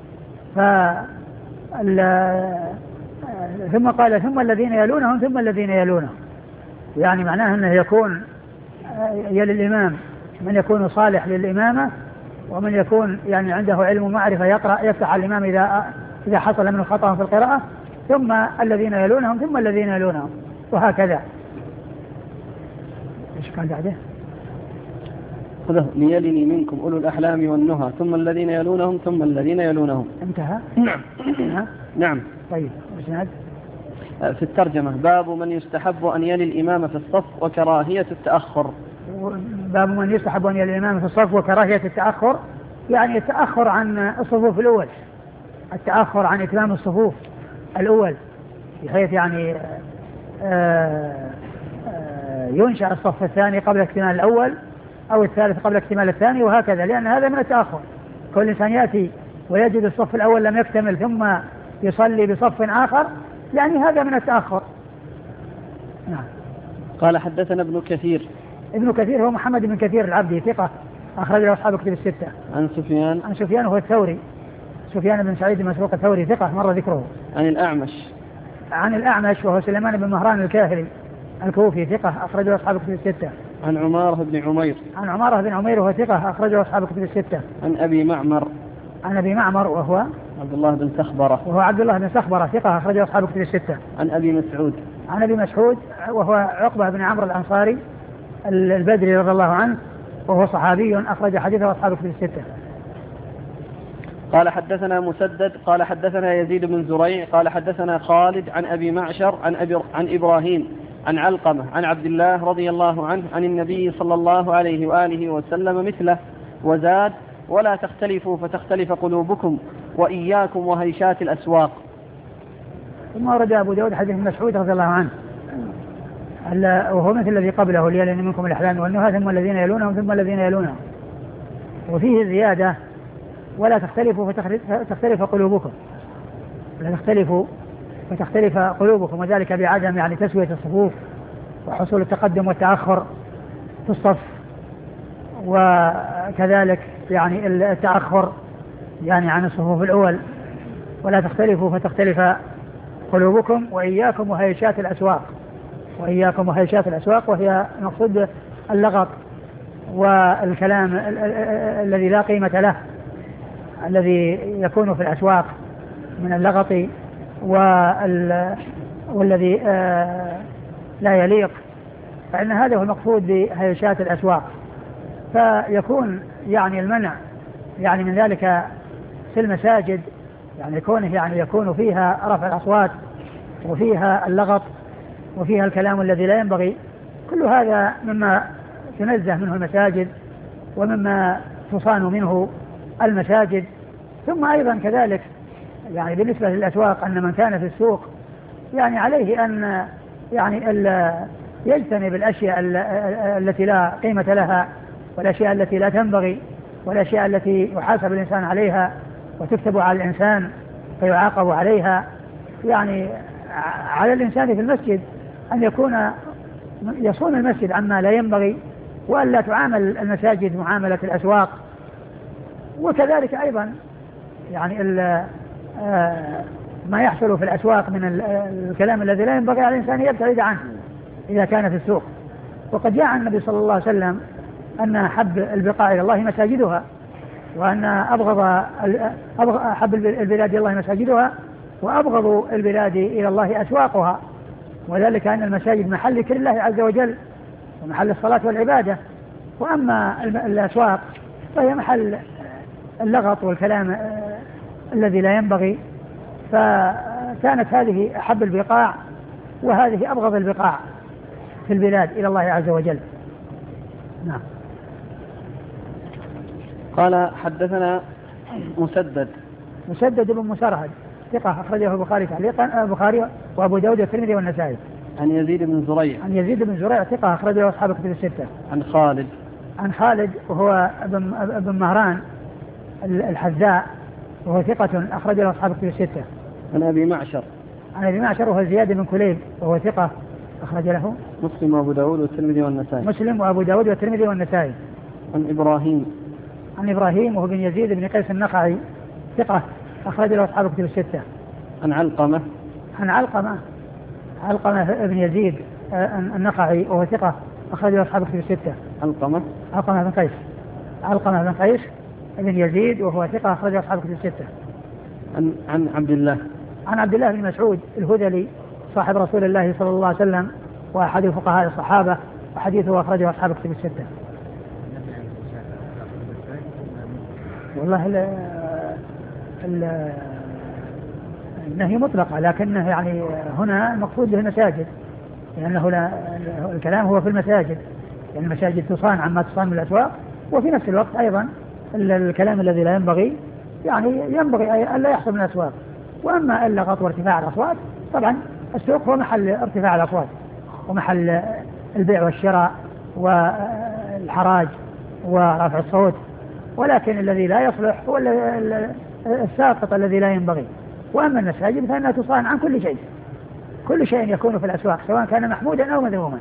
ثم قال ثم الذين يلونهم ثم الذين يلونهم، يعني معناه أنه يكون يلي الإمام من يكون صالح للإمامة، ومن يكون يعني عنده علم ومعرفة يقرأ يفتح على الإمام إذا إذا حصل منه خطأ في القراءة، ثم الذين يلونهم ثم الذين يلونهم، وهكذا. إيش كان بعده؟ خذه ليلني منكم أولو الأحلام والنهى ثم الذين يلونهم ثم الذين يلونهم. انتهى؟ نعم. نعم. طيب اسناد. في الترجمة باب من يستحب أن يلي الإمام في الصف وكراهية التأخر. باب من يستحب أن يلي الإمام في الصف وكراهية التأخر، يعني التأخر عن الصفوف الأول، التأخر عن إتمام الصفوف الأول، بحيث يعني آآ آآ ينشأ الصف الثاني قبل اكتمال الأول أو الثالث قبل اكتمال الثاني، وهكذا، لأن هذا من التأخر. كل إنسان يأتي ويجد الصف الأول لم يكتمل ثم يصلي بصف آخر، يعني هذا من التأخر. نعم. قال حدثنا ابن كثير. ابن كثير هو محمد بن كثير العبدي، ثقة أخرج له أصحاب كتب الستة. عن سفيان. عن سفيان هو الثوري، سفيان بن سعيد المسروق الثوري، ثقة مر ذكره. عن الأعمش. عن الأعمش وهو سليمان بن مهران الكاهلي الكوفي، ثقة أخرج له أصحاب كتب الستة. عن عمارة بن عمير. عن عمارة بن عمير وهو ثقة أخرج له أصحاب كتب الستة. عن أبي معمر. عن أبي معمر وهو عبد الله بن سخبرة. وهو عبد الله بن سخبرة، ثقة أخرج له أصحاب كتب الستة. عن أبي مسعود. عن أبي مسعود وهو عقبة بن عمرو الأنصاري البدري رضي الله عنه، وهو صحابي أخرج حديثه أصحاب كتب الستة. قال حدثنا مسدد قال حدثنا يزيد بن زريع قال حدثنا خالد عن أبي معشر عن, أبي عن إبراهيم عن علقمة عن عبد الله رضي الله عنه عن النبي صلى الله عليه وآله وسلم مثله، وزاد: ولا تختلفوا فتختلف قلوبكم وإياكم وهيشات الأسواق. ثم ورد أبو داود حديث مسعود رضي الله عنه وهو مثل الذي قبله: ليلن منكم الأحلام والنهى ثم الذين يلونهم ثم الذين يلونهم. وفيه زيادة: ولا تختلفوا فتختلف قلوبكم، ولا تختلفوا فتختلف قلوبكم، وذلك بعدم يعني تسوية الصفوف وحصول التقدم والتأخر في الصف، وكذلك يعني التأخر يعني عن الصفوف الأول. ولا تختلفوا فتختلف قلوبكم وإياكم وهيشات الأسواق، وإياكم وهيشات الأسواق، وهي مقصود اللغط والكلام الذي لا قيمة له، الذي يكون في الأسواق من اللغط والذي لا يليق، فإن هذا هو المقصود بهيشات الأسواق. فيكون يعني المنع يعني من ذلك في المساجد، يعني يكون يعني يكون فيها رفع الأصوات وفيها اللغط وفيها الكلام الذي لا ينبغي، كل هذا مما تنزه منه المساجد ومما تصان منه المساجد. ثم أيضا كذلك يعني بالنسبة للأسواق أن من كان في السوق يعني عليه أن يعني يجتنب الأشياء التي لا قيمة لها والأشياء التي لا تنبغي والأشياء التي يحاسب الإنسان عليها وتكتب على الإنسان فيعاقب عليها. يعني على الإنسان في المسجد أن يكون يصون المسجد عما لا ينبغي، وأن لا تعامل المساجد معاملة الأسواق. وكذلك أيضا يعني ما يحصل في الأسواق من الكلام الذي لا ينبغي على الإنسان يبتعد عنه إذا كان في السوق. وقد جاء عن النبي صلى الله عليه وسلم أن أحب البقاع إلى الله مساجدها، وأن أبغض أحب البلاد إلى الله مساجدها، وأبغض البلاد إلى الله أسواقها، وذلك أن المساجد محل ذكر الله عز وجل ومحل الصلاة والعبادة، وأما الأسواق فهي محل اللغط والكلام الذي لا ينبغي، فكانت هذه أحب البقاع وهذه أبغض البقاع في البلاد إلى الله عز وجل. نعم. قال حدثنا مسدد مسدد بن مسرهد ثقة أخرجه البخاري تعليقا، البخاري وأبو داود والترمذي والنسائي. عن يزيد بن زريع عن يزيد بن زريع ثقة أخرجه أصحاب الكتب الستة. عن خالد عن خالد وهو ابن ابن مهران الحذاء وهو ثقة أخرجه أصحاب الكتب الستة. عن أبي معشر عن أبي معشر وهو زياد بن كليب وهو ثقة أخرج له مسلم وأبو داود والترمذي والنسائي. مسلم وأبو داود والترمذي والنسائي. عن إبراهيم عن إبراهيم وهو بن يزيد بن قيس النخعي ثقة أخرج له أصحاب الكتب الستة. عن علقمة عن علقمة علقمة بن يزيد النخعي وهو ثقة أخرج له أصحاب الكتب الستة. علقمة علقمة بن قيس علقمة بن قيس بن يزيد وهو ثقة أخرج له أصحاب الكتب الستة. عن عن عبد الله عن عبد الله بن مسعود الهذلي صاحب رسول الله صلى الله عليه وسلم وأحد فقهاء الصحابة وحديثه أخرجه أصحاب الكتب الستة. والله ال ال النهي مطلقة، لكنه يعني هنا المقصود به المساجد، لأنه لا الكلام هو في المساجد، يعني المساجد تصان عما تصان من الأسواق، وفي نفس الوقت أيضا الكلام الذي لا ينبغي يعني ينبغي أن لا يحصل من الأسواق. وأما اللغط وارتفاع الأصوات، طبعا السوق هو محل ارتفاع الأصوات ومحل البيع والشراء والحراج ورفع الصوت، ولكن الذي لا يصلح هو الساقط الذي لا ينبغي. وأما المساجد فإنها تصان عن كل شيء، كل شيء يكون في الأسواق سواء كان محمودا أو مذموما.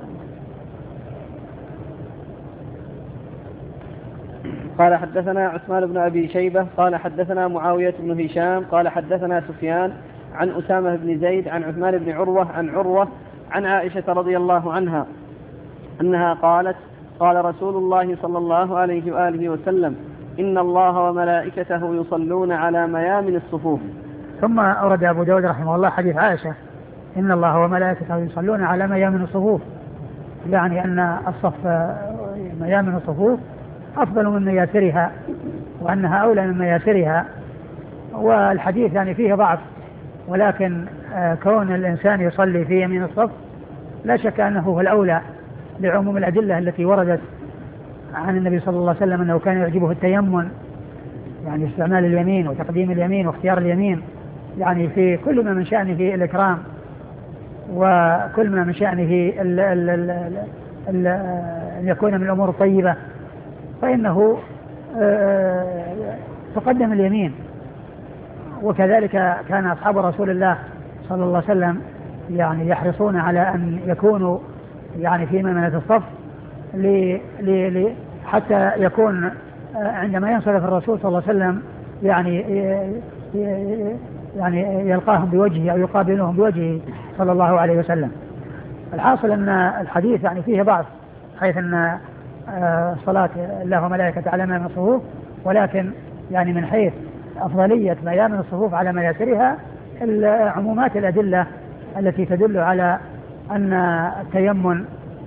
قال حدثنا عثمان بن أبي شيبة قال حدثنا معاوية بن هشام قال حدثنا سفيان عن أسامة بن زيد عن عثمان بن عروة عن عروة عن عائشة رضي الله عنها أنها قالت قال رسول الله صلى الله عليه وآله وسلم إن الله وملائكته يصلون على ميامن الصفوف. ثم أورد أبو داود رحمه الله حديث عائشة إن الله وملائكته يصلون على ميامن الصفوف، يعني أن الصف ميامن الصفوف أفضل من مياسرها وأنها أولى من مياسرها. والحديث يعني فيه ضعف، ولكن كون الإنسان يصلي في يمين الصف لا شك أنه هو الأولى لعموم الأدلة التي وردت عن النبي صلى الله عليه وسلم أنه كان يعجبه التيمن، يعني استعمال اليمين وتقديم اليمين واختيار اليمين، يعني في كل ما من شأنه الإكرام وكل ما من شأنه أن يكون من الأمور الطيبة، فإنه تقدم اليمين. وكذلك كان أصحاب رسول الله صلى الله عليه وسلم يعني يحرصون على أن يكونوا يعني في ميمنة الصف لي لي حتى يكون عندما ينصرف الرسول صلى الله عليه وسلم يعني يعني يلقاهم بوجهه أو يقابلهم بوجهه صلى الله عليه وسلم. الحاصل أن الحديث يعني فيه ضعف، حيث أن صلاة الله وملائكته على ميامن الصفوف، ولكن يعني من حيث أفضلية ميامن الصفوف على مياسرها عمومات الأدلة التي تدل على أن التيمن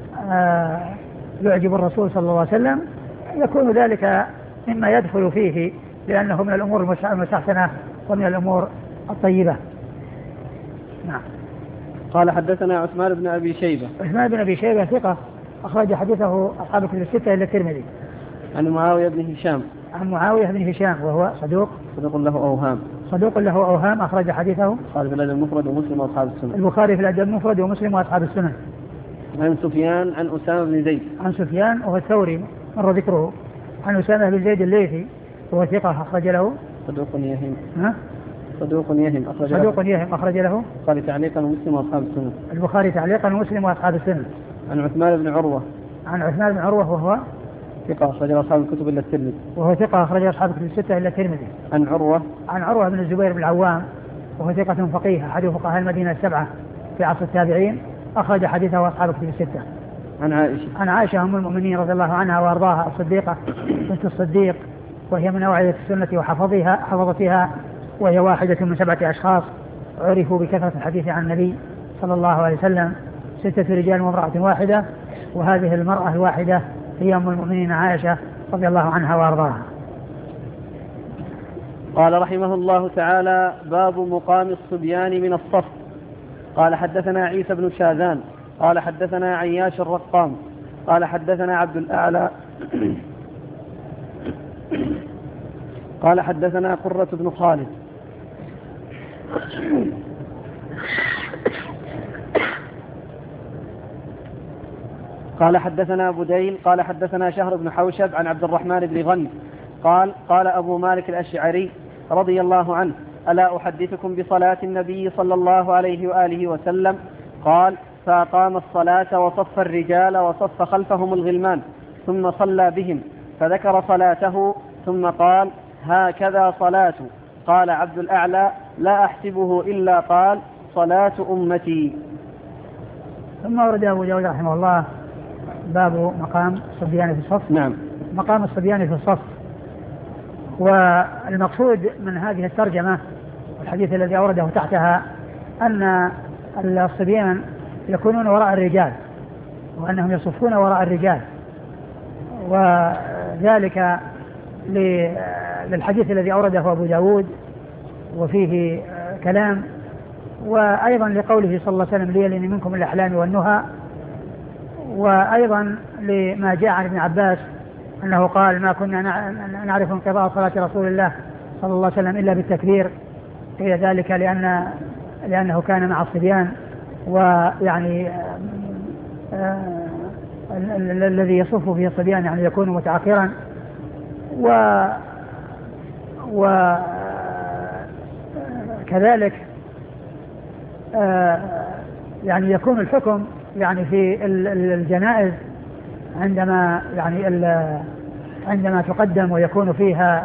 يعجب الرسول صلى الله عليه وسلم يكون ذلك مما يدخل فيه، لأنه من الأمور المستحسنة ومن الأمور الطيبة. نعم. قال حدثنا عثمان بن أبي شيبة عثمان بن أبي شيبة ثقة أخرج حديثه أصحاب الكتب الستة إلا الترمذي. عن معاوية بن هشام عن معاوية بن هشام وهو صدوق صدوق له أوهام صدوق له أوهام أخرج حديثه البخاري في الأدب المفرد ومسلم وأصحاب السنن البخاري في الأدب المفرد ومسلم وأصحاب السنن. عن سفيان عن أسامة بن زيد عن سفيان وهو الثوري مر ذكره. عن أسامة بن زيد الليثي وهو ثقة أخرج له صدوق يهم ها صدوق يهم أخرج له صدوق يهم أخرج له البخاري تعليقا ومسلم وأصحاب السنن البخاري تعليقا ومسلم وأصحاب السنن. عن عثمان بن عروة عن عثمان بن عروة وهو ثقة أخرج أصحاب الكتب إلا الترمذي وهو ثقة أخرج أصحاب الكتب الستة إلا الترمذي. عن عروة عن عروة بن الزبير بن العوام وهو ثقة فقيه أحد فقهاء المدينة السبعة في عصر التابعين أخرج حديثه أصحاب الكتب الستة. عن عائشة عن عائشة أم المؤمنين رضي الله عنها وأرضاها الصديقة بنت الصديق، وهي من أوعية السنة وحفظها حفظتها، وهي واحدة من سبعة أشخاص عرفوا بكثرة الحديث عن النبي صلى الله عليه وسلم، ستة رجال وامرأة واحدة، وهذه المرأة الواحدة هي أم المؤمنين عائشة رضي الله عنها وأرضاها. قال رحمه الله تعالى: باب مقام الصبيان من الصف. قال حدثنا عيسى بن شاذان قال حدثنا عياش الرقام قال حدثنا عبد الأعلى قال حدثنا قرة بن خالد قال حدثنا بديل قال حدثنا شهر بن حوشب عن عبد الرحمن بن غنم قال قال أبو مالك الأشعري رضي الله عنه: ألا أحدثكم بصلاة النبي صلى الله عليه وآله وسلم؟ قال: فأقام الصلاة وصف الرجال وصف خلفهم الغلمان ثم صلى بهم فذكر صلاته ثم قال: هكذا صلاة. قال عبد الأعلى: لا أحسبه إلا قال: صلاة أمتي. ثم ورد أبو داود رحمه الله باب مقام الصبيان في الصف. نعم. مقام الصبيان في الصف. والمقصود من هذه الترجمة والحديث الذي أورده تحتها أن الصبيان يكونون وراء الرجال وأنهم يصفون وراء الرجال، وذلك للحديث الذي أورده أبو داود وفيه كلام، وأيضا لقوله صلى الله عليه وسلم: ليلن منكم الأحلام والنهى، وأيضا لما جاء عن ابن عباس أنه قال: ما كنا نعرف انقضاء صلاة رسول الله صلى الله عليه وسلم إلا بالتكبير. قيل ذلك لأن لأنه كان مع الصبيان، ويعني الذي يصف فيه الصبيان يعني يكون متعاقرا، و وكذلك يعني يكون الحكم يعني في الجنائز عندما يعني عندما تقدم ويكون فيها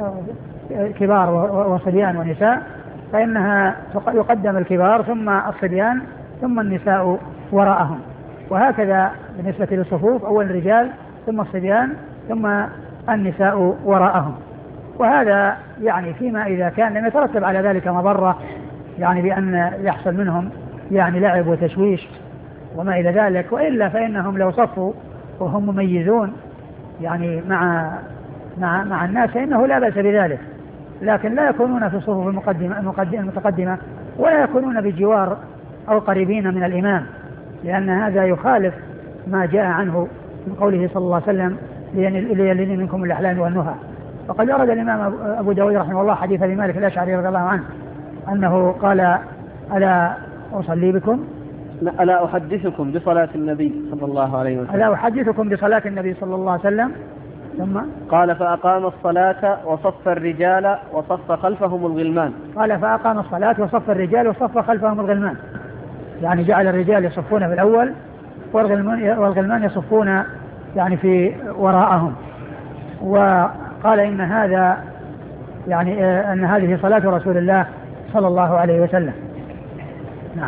كبار وصبيان ونساء، فإنها يقدم الكبار ثم الصبيان ثم النساء وراءهم، وهكذا بالنسبة للصفوف: أول الرجال ثم الصبيان ثم النساء وراءهم. وهذا يعني فيما إذا كان لم يترتب على ذلك مضرة، يعني بأن يحصل منهم يعني لعب وتشويش وما إلى ذلك، وإلا فإنهم لو صفوا وهم مميزون يعني مع مع مع الناس فإنه لا بأس بذلك، لكن لا يكونون في الصفوف المقدمة المتقدمة ولا يكونون بجوار أو قريبين من الإمام، لأن هذا يخالف ما جاء عنه من قوله صلى الله عليه وسلم: ليلن منكم الأحلام والنهى. وقد أورد الإمام أبو داود رحمه الله حديث أبي مالك الأشعري رضي الله عنه أنه قال: ألا أصلي بكم؟ ألا أحدثكم بصلاة النبي صلى الله عليه وسلم؟ ألا أحدثكم بصلاة النبي صلى الله عليه وسلم؟ ثم قال: فأقام الصلاة وصف الرجال وصف خلفهم الغلمان. قال: فأقام الصلاة وصف الرجال وصف خلفهم الغلمان، يعني جعل الرجال يصفون في الأول والغلمان يصفون يعني في وراءهم. وقال: إن هذا يعني أن هذه صلاة رسول الله صلى الله عليه وسلم. نعم.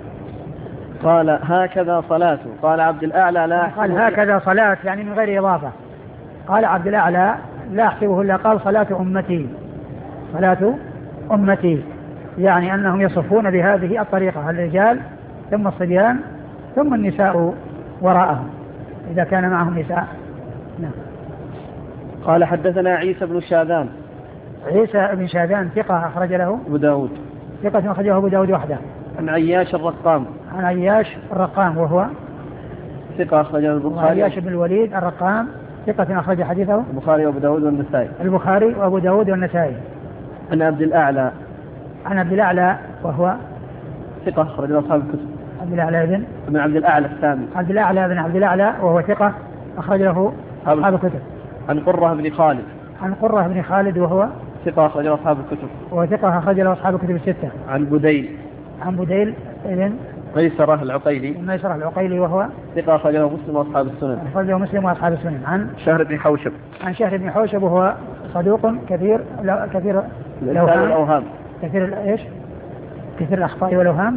قال: هكذا صلاته. قال عبد الأعلى: لا قال هكذا صلاة يعني من غير إضافة. قال عبد الأعلى: لا أحسبه إلا قال: صلاة أمتي. صلاة أمتي يعني أنهم يصفون بهذه الطريقة: الرجال ثم الصبيان ثم النساء وراءهم إذا كان معهم نساء. نعم. قال: حدثنا عيسى بن شاذان. عيسى بن شاذان ثقة أخرج له أبو داود. ثقة أخرجه أبو داود وحده. عن عياش الرقام. عن عياش الرقام وهو ثقة أخرجه البخاري. عياش بن الوليد الرقام ثقة أخرج حديثه البخاري وأبو داود والنسائي. البخاري وأبو داود والنسائي. عن عبد الأعلى. عن عبد الأعلى وهو ثقة أخرج أصحاب الكتب. عبد الأعلى بن ابن عبد الأعلى الثاني. عبد الأعلى بن عبد الأعلى وهو ثقة أخرج له أصحاب الكتب. عن قرة بن خالد. عن قرة بن خالد وهو ثقة أخرج له أصحاب الكتب. وهو ثقة أخرج له أصحاب الكتب الستة. عن بديل. عن بديل بن ميسرة العقيلي. ميسرة العقيلي وهو ثقة أخرج له مسلم وأصحاب السنن. أخرج له مسلم وأصحاب السنن. عن شهر بن حوشب. عن شهر بن حوشب وهو صدوق كثير لا كثير الأوهام. كثير ايش؟ كثير الأخطاء والأوهام.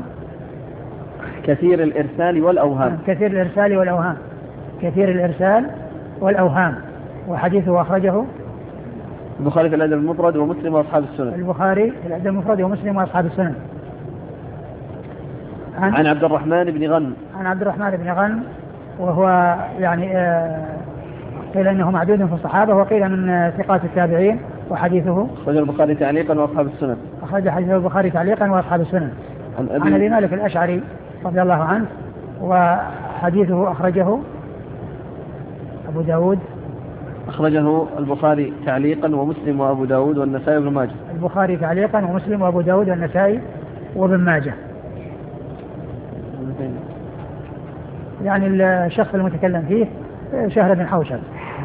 كثير الإرسال والأوهام. كثير الإرسال والأوهام. كثير الإرسال والأوهام. وحديثه أخرجه البخاري في الأدب المفرد ومسلم وأصحاب السنن. البخاري في الأدب المفرد ومسلم وأصحاب السنن. عن, عن عبد الرحمن بن غنم. عن عبد الرحمن بن غنم وهو يعني آه قيل إنه معدود في الصحابة وقيل من ثقات التابعين. وحديثه أخرج البخاري تعليقا وأصحاب السنن. أخرج حديثه البخاري تعليقا وأصحاب السنن. عن أبي, عن أبي مالك الأشعري رضي الله عنه، وحديثه أخرجه أبو داود. أخرجه البخاري تعليقا ومسلم وأبو داود والنسائي وابن ماجه. البخاري تعليقا ومسلم وأبو داود والنسائي وابن ماجه. يعني الشخص المتكلم فيه شهر بن حوشب.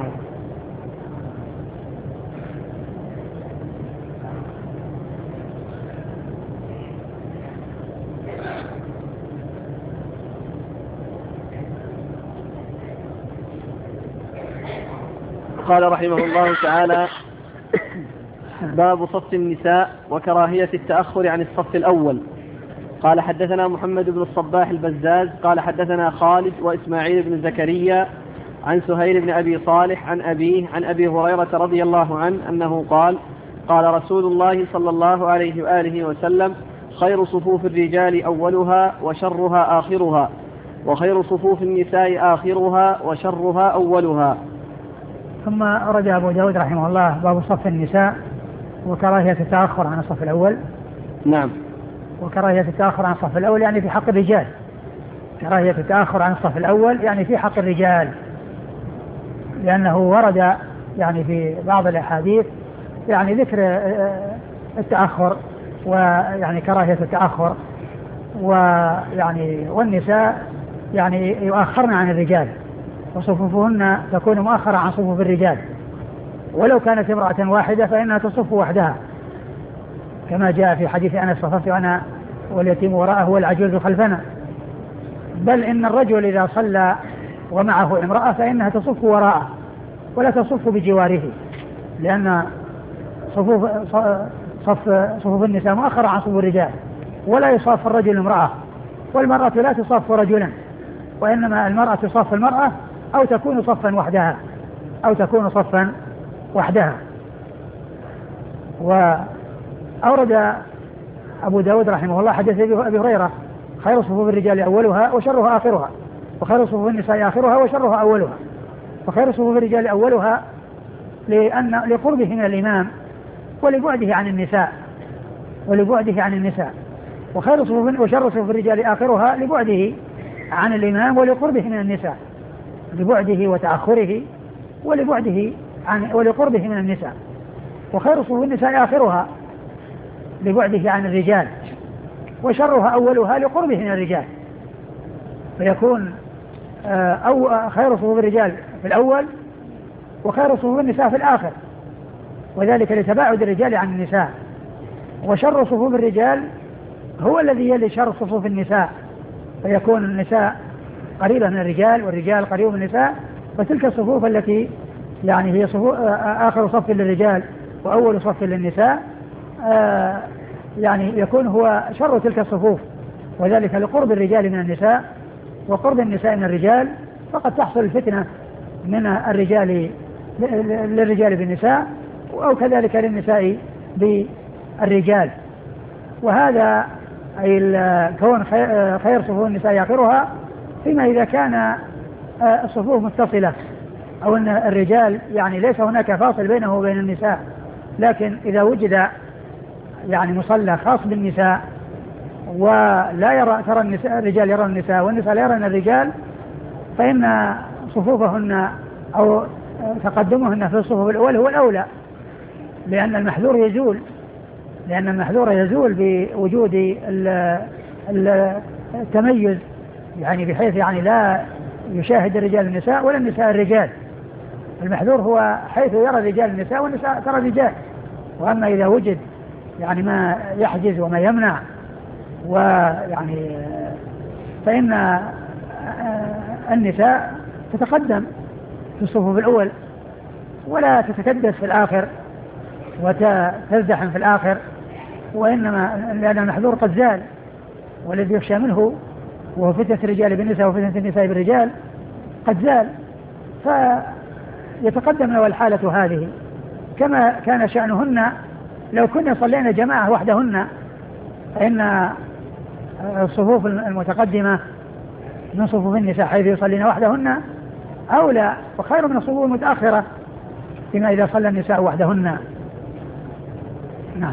قال رحمه الله تعالى: باب صف النساء وكراهية التأخر عن الصف الأول. قال حدثنا محمد بن الصباح البزاز قال حدثنا خالد وإسماعيل بن زكريا عن سهيل بن أبي صالح عن أبيه عن أبي هريرة رضي الله عنه أنه قال: قال رسول الله صلى الله عليه وآله وسلم: خير صفوف الرجال أولها وشرها آخرها، وخير صفوف النساء آخرها وشرها أولها. ثم أورد أبو داود رحمه الله باب صف النساء وكراهية التأخر عن الصف الأول. نعم. وكراهية التأخر عن الصف الأول يعني في حق الرجال. كراهية التأخر عن الصف الأول يعني في حق الرجال، لأنه ورد يعني في بعض الأحاديث يعني ذكر التأخر ويعني كراهية التأخر، ويعني والنساء يعني يؤخرن عن الرجال وصفوفهن تكون مؤخرة عن صفوف الرجال، ولو كانت امرأة واحدة فإنها تصف وحدها، كما جاء في حديث أنس: صففت أنا واليتيم وراءه والعجوز خلفنا. بل إن الرجل إذا صلى ومعه امرأة فإنها تصف وراءه ولا تصف بجواره، لأن صفوف صف صفوف النساء مؤخرة عن صفوف الرجال، ولا يصاف الرجل امرأة، والمرأة لا تصف رجلا، وإنما المرأة تصف المرأة أو تكون صفا وحدها أو تكون صفا وحدها. وأورد أبو داود رحمه الله حديث أبي هريرة: خير صفوف الرجال أولها وشرها آخرها، وخير صفوف النساء آخرها وشرها أولها. وخير صفوف الرجال أولها لأن لقربه من الإمام ولبعده عن النساء ولبعده عن النساء وخير صفوف وشر صفوف الرجال آخرها لبعده عن الإمام ولقربه من النساء، لبعده وتأخره ولبعده عن ولقربه من النساء. وخير صفوف النساء آخرها لبعده عن الرجال، وشرها أولها لقربه من الرجال، فيكون أو خير صفوف الرجال في الأول وخير صفوف النساء في الآخر، وذلك لتباعد الرجال عن النساء. وشر صفوف الرجال هو الذي يلي شر صفوف النساء، فيكون النساء قريبة من الرجال والرجال قريب من النساء، وتلك الصفوف التي يعني هي صفوف آخر صف للرجال وأول صف للنساء يعني يكون هو شر تلك الصفوف، وذلك لقرب الرجال من النساء وقرب النساء من الرجال، فقد تحصل الفتنة من الرجال للرجال بالنساء أو كذلك للنساء بالرجال. وهذا أي كون خير صفوف النساء آخرها فيما إذا كان الصفوف متصلة، أو أن الرجال يعني ليس هناك فاصل بينه وبين النساء، لكن إذا وجد يعني مصلى خاص بالنساء ولا يرى ترى النساء الرجال يرى النساء والنساء لا يرون الرجال، فإن صفوفهن أو تقدمهن في الصفوف الأول هو الأولى، لأن المحذور يزول لأن المحذور يزول بوجود التميز، يعني بحيث يعني لا يشاهد الرجال النساء ولا النساء الرجال. المحذور هو حيث يرى الرجال النساء والنساء ترى الرجال. وأما إذا وجد يعني ما يحجز وما يمنع ويعني فإن النساء تتقدم في الصفوف الأول ولا تتكدس في الآخر وتزدحم في الآخر، وإنما لأن المحذور قد زال، والذي يخشى منه وهو فتنة الرجال بالنساء وفتنة النساء بالرجال قد زال، فيتقدم له الحالة هذه، كما كان شأنهن لو كنا صلينا جماعة وحدهن، فإن الصفوف المتقدمة من صفوف النساء حيث يصلين وحدهن أولى وخير من الصفوف المتأخرة فيما إذا صلى النساء وحدهن. نعم.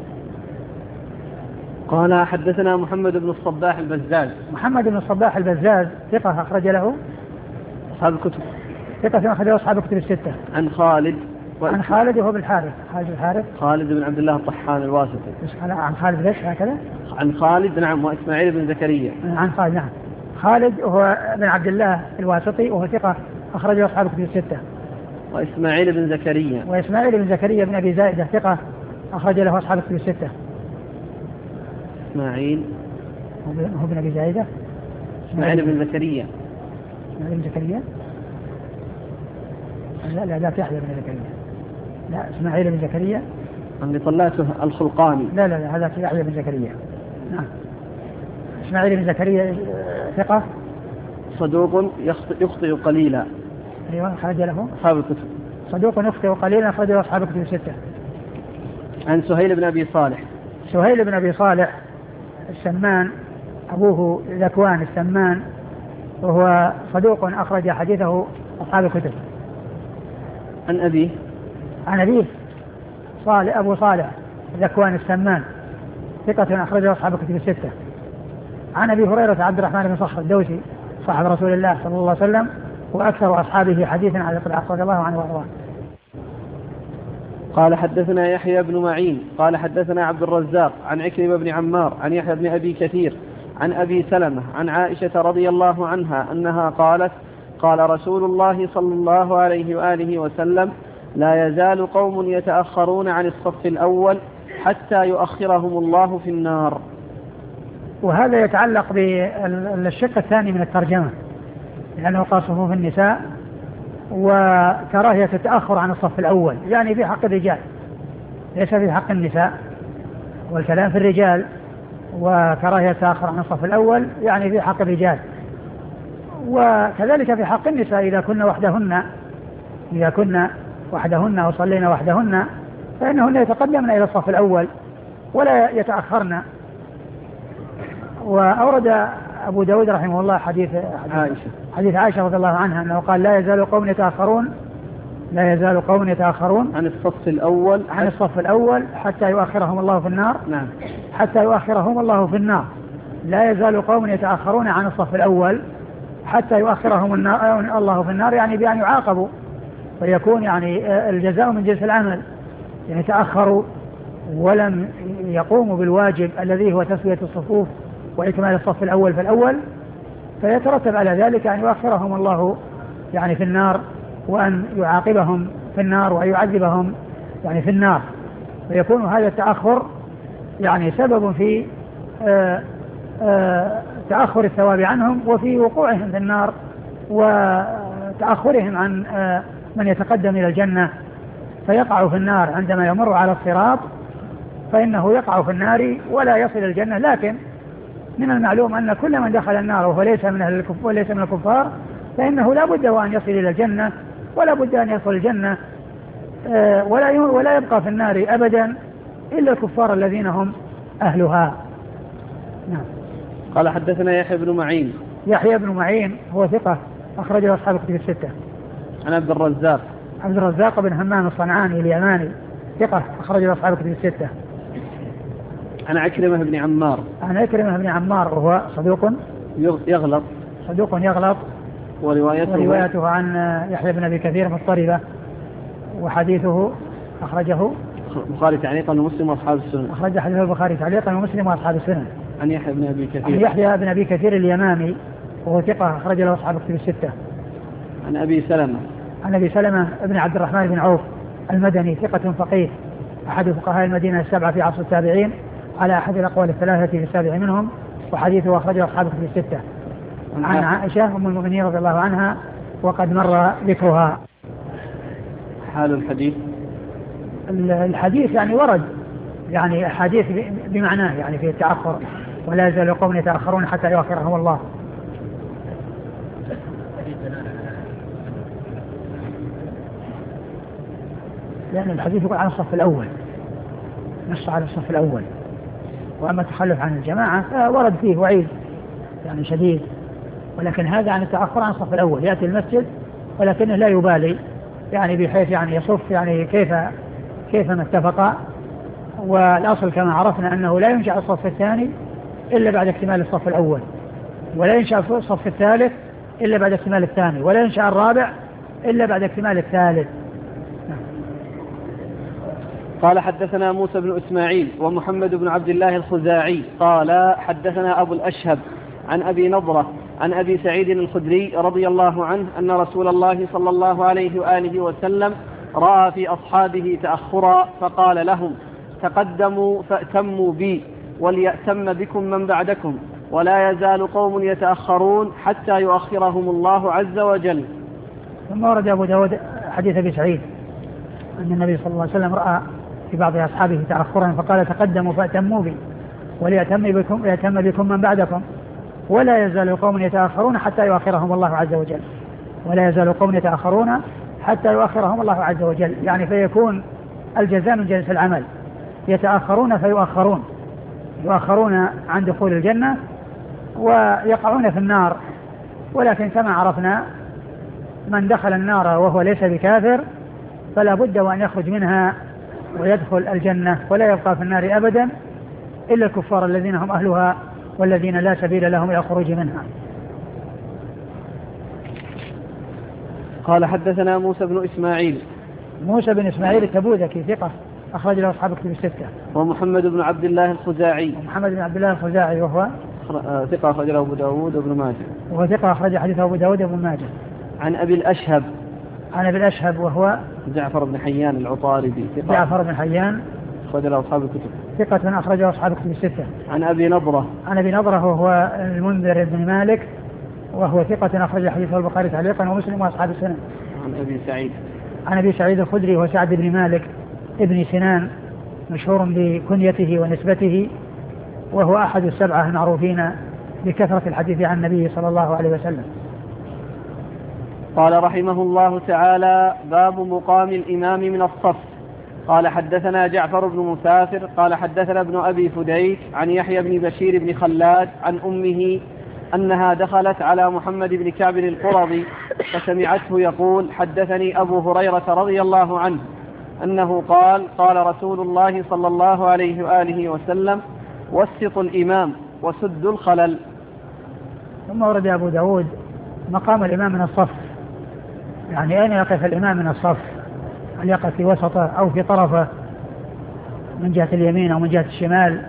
قال حدثنا محمد بن الصباح البزاز. محمد بن الصباح البزاز ثقة أخرج له أصحاب الكتب. ثقة أخرج له أصحاب الكتب الستة. عن خالد عن خالد وهو بالحارث. خالد الحارث. خالد بن عبد الله الطحان الواسطي. عن خالد ليش هكذا؟ عن خالد نعم وإسماعيل بن زكريا. عن خالد نعم. خالد وهو بن عبد الله الواسطي وهو ثقة أخرج له أصحاب الكتب الستة. وإسماعيل بن زكريا. وإسماعيل بن زكريا بن أبي زائدة ثقة أخرج له أصحاب الكتب الستة. إسماعيل هو بن أبي زائدة. إسماعيل بن زكريا. إسماعيل بن زكريا. لا لا لا يحيى بن زكريا. لا إسماعيل بن زكريا. اللي طلعته الخلقاني. لا لا لا هذا يحيى بن زكريا. نعم. إسماعيل بن زكريا ثقة صدوق يخطئ قليلا. أيوة خرج له أصحاب الكتب. صدوق يخطئ قليلا أخرج له أصحاب الكتب الستة. عن سهيل بن أبي صالح. سهيل بن أبي صالح السمان أبوه ذكوان السمان وهو صدوق أخرج حديثه أصحاب الكتب. عن أبيه. عن أبيه صالح أبو صالح ذكوان السمان ثقة أخرجه أصحاب الكتب الستة. عن أبي هريرة عبد الرحمن بن صخر الدوسي صاحب رسول الله صلى الله عليه وسلم وأكثر أصحابه حديثا على الإطلاق رضي الله عنه وأرضاه. قال حدثنا يحيى بن معين قال حدثنا عبد الرزاق عن عكرمة بن عمار عن يحيى بن أبي كثير عن أبي سلمة عن عائشة رضي الله عنها أنها قالت قال رسول الله صلى الله عليه وآله وسلم لا يزال قوم يتأخرون عن الصف الأول حتى يؤخرهم الله في النار. وهذا يتعلق بالشق الثاني من الترجمة لأنه قال صفوف النساء وكراهية التأخر عن الصف الأول يعني في حق الرجال ليس في حق النساء والكلام في الرجال وكراهية التأخر عن الصف الأول يعني في حق الرجال وكذلك في حق النساء إذا كنا وحدهن إذا كنا وحدهن وصلينا وحدهن فإنهن يتقدمن إلى الصف الأول ولا يتأخرن. وأورد أبو داود رحمه الله حديث عائشة حديث عائشة رضي الله عنها أنه قال لا يزال قوم يتأخرون لا يزال قوم يتأخرون عن الصف الأول عن الصف الأول حتى يؤخرهم الله في النار. نعم. حتى يؤخرهم الله في النار. لا يزال قوم يتأخرون عن الصف الأول حتى يؤخرهم النار الله في النار يعني بأن يعاقبوا فيكون يعني الجزاء من جنس العمل يعني تأخروا ولم يقوموا بالواجب الذي هو تسوية الصفوف وإكمال الصف الأول في الأول فيترتب على ذلك أن يؤخرهم الله يعني في النار وأن يعاقبهم في النار وأن يعذبهم يعني في النار فيكون هذا التأخر يعني سبب في آآ آآ تأخر الثواب عنهم وفي وقوعهم في النار وتأخرهم عن من يتقدم إلى الجنة فيقع في النار عندما يمر على الصراط فإنه يقع في النار ولا يصل الجنة. لكن من المعلوم أن كل من دخل النار وهو ليس من أهل الكفار وليس من الكفار فإنه لا بد وأن يصل إلى الجنة ولا بد أن يصل الجنة ولا ولا يبقى في النار أبدا إلا الكفار الذين هم أهلها. نعم. قال حدثنا يحيى بن معين. يحيى بن معين هو ثقة أخرجه أصحاب الكتب الستة. عن عبد الرزاق. عبد الرزاق بن همام الصنعاني اليماني ثقة أخرجه أصحاب الكتب الستة. عن عكرمة بن عمار. عن عكرمة بن عمار وهو صدوق يغلط. صدوق يغلط. وروايته, وروايته عن يحيى بن أبي كثير مضطربة وحديثه أخرجه البخاري تعليقا ومسلم وأصحاب السنن. أخرج حديث البخاري تعليقا ومسلم وأصحاب السنن. عن يحيى بن أبي كثير. عن يحيى بن أبي كثير اليمامي وهو ثقة أخرج له أصحاب الكتب الستة. عن أبي سلمة. عن أبي سلمة بن عبد الرحمن بن عوف المدني ثقة فقيه أحد فقهاء المدينة السبعة في عصر التابعين على أحد الأقوال الثلاثة في السابع منهم وحديثه أخرجه أصحاب الكتب الستة. عن عائشة أم المؤمنين رضي الله عنها وقد مر ذكرها. حال الحديث. الحديث يعني ورد يعني حديث بمعناه يعني في التأخر ولا يزال قوم يتأخرون حتى يؤخرهم الله. لأن الحديث يقول عن الصف الأول نص على الصف الأول وأما التخلف عن الجماعة فورد فيه وعيد يعني شديد ولكن هذا عن التأخر عن الصف الأول يأتي المسجد ولكنه لا يبالي يعني بحيث يعني يصف يعني كيف كيفما اتفقا. والأصل كما عرفنا أنه لا ينشأ الصف الثاني إلا بعد اكتمال الصف الأول، ولا ينشأ الصف الثالث إلا بعد اكتمال الثاني، ولا ينشأ الرابع إلا بعد اكتمال الثالث. قال حدثنا موسى بن إسماعيل ومحمد بن عبد الله الخزاعي قال حدثنا أبو الأشهب عن أبي نضرة عن أبي سعيد الخدري رضي الله عنه أن رسول الله صلى الله عليه وآله وسلم رأى في أصحابه تأخرا فقال لهم تقدموا فأتموا بي وليأتم بكم من بعدكم ولا يزال قوم يتأخرون حتى يؤخرهم الله عز وجل. ثم ورد أبو داود حديث أبي سعيد أن النبي صلى الله عليه وسلم رأى في بعض أصحابه تأخرا فقال تقدموا فأتموا بي وليأتم بكم, يأتم بكم من بعدكم ولا يزال قوم يتأخرون حتى يؤخرهم الله عز وجل. ولا يزال قوم يتأخرون حتى يؤخرهم الله عز وجل، يعني فيكون الجزاء من جنس العمل، يتأخرون فيؤخرون، يؤخرون عن دخول الجنة ويقعون في النار. ولكن كما عرفنا من دخل النار وهو ليس بكافر فلا بد وأن يخرج منها ويدخل الجنة، ولا يبقى في النار أبدا إلا الكفار الذين هم أهلها والذين لا سبيل لهم إلى الخروج منها. قال حدثنا موسى بن إسماعيل. موسى بن إسماعيل التبوذكي ثقة أخرج له أصحاب كتب الستة. ومحمد بن عبد الله الخزاعي. ومحمد بن عبد الله الخزاعي وهو ثقة أخرج له أبو داود وابن ماجه. وهو ثقة أخرج حديثه أبو داود وابن ماجه. عن أبي الأشهب. عن أبي الأشهب وهو جعفر بن حيان العطاردي. جعفر بن حيان أخرج له أصحاب الكتب. ثقة من أخرجه أصحاب الكتب الستة. عن أبي نضرة. عن أبي نضرة وهو المنذر بن مالك وهو ثقة أخرج حديثه البخاري تعليقا ومسلم وأصحاب السنن. عن أبي سعيد. عن أبي سعيد الخدري وسعد بن مالك ابن سنان مشهور بكنيته ونسبته، وهو أحد السبعة المعروفين بكثرة الحديث عن النبي صلى الله عليه وسلم. قال رحمه الله تعالى: باب مقام الإمام من الصف. قال حدثنا جعفر بن مسافر قال حدثنا ابن أبي فديك عن يحيى بن بشير بن خلاد عن أمه أنها دخلت على محمد بن كعب القرظي فسمعته يقول: حدثني أبو هريرة رضي الله عنه أنه قال: قال رسول الله صلى الله عليه وآله وسلم: وسطوا الإمام وسدوا الخلل. ثم ورد أبو داود مقام الإمام من الصف، يعني أين يقف الإمام من الصف؟ هل يقف في وسطه أو في طرفه من جهة اليمين أو من جهة الشمال؟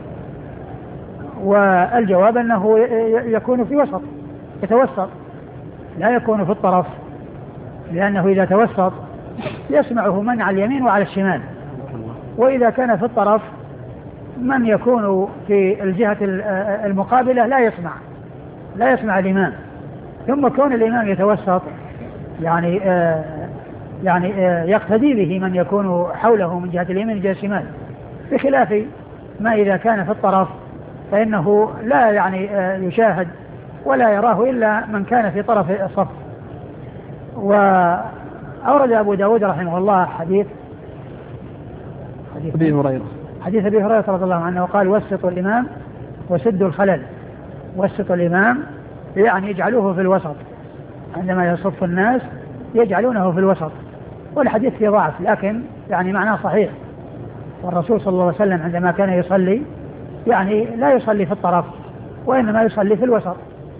والجواب أنه يكون في وسط، يتوسط، لا يكون في الطرف، لأنه إذا توسط يسمعه من على اليمين وعلى الشمال، وإذا كان في الطرف من يكون في الجهة المقابلة لا يسمع لا يسمع الإمام. ثم كون الإمام يتوسط يعني آه يعني آه يقتدي به من يكون حوله من جهة اليمين وجهة الشمال، بخلاف ما إذا كان في الطرف فإنه لا يعني آه يشاهد ولا يراه إلا من كان في طرف الصف. وأورد أبو داود رحمه الله حديث حديث أبي هريرة حديث أبي هريرة رضي الله عنه وقال: وسطوا الإمام وسدوا الخلل. وسطوا الإمام يعني يجعلوه في الوسط، عندما يصف الناس يجعلونه في الوسط. والحديث فيه ضعف لكن يعني معناه صحيح، والرسول صلى الله عليه وسلم عندما كان يصلي يعني لا يصلي في الطرف وإنما يصلي في الوسط.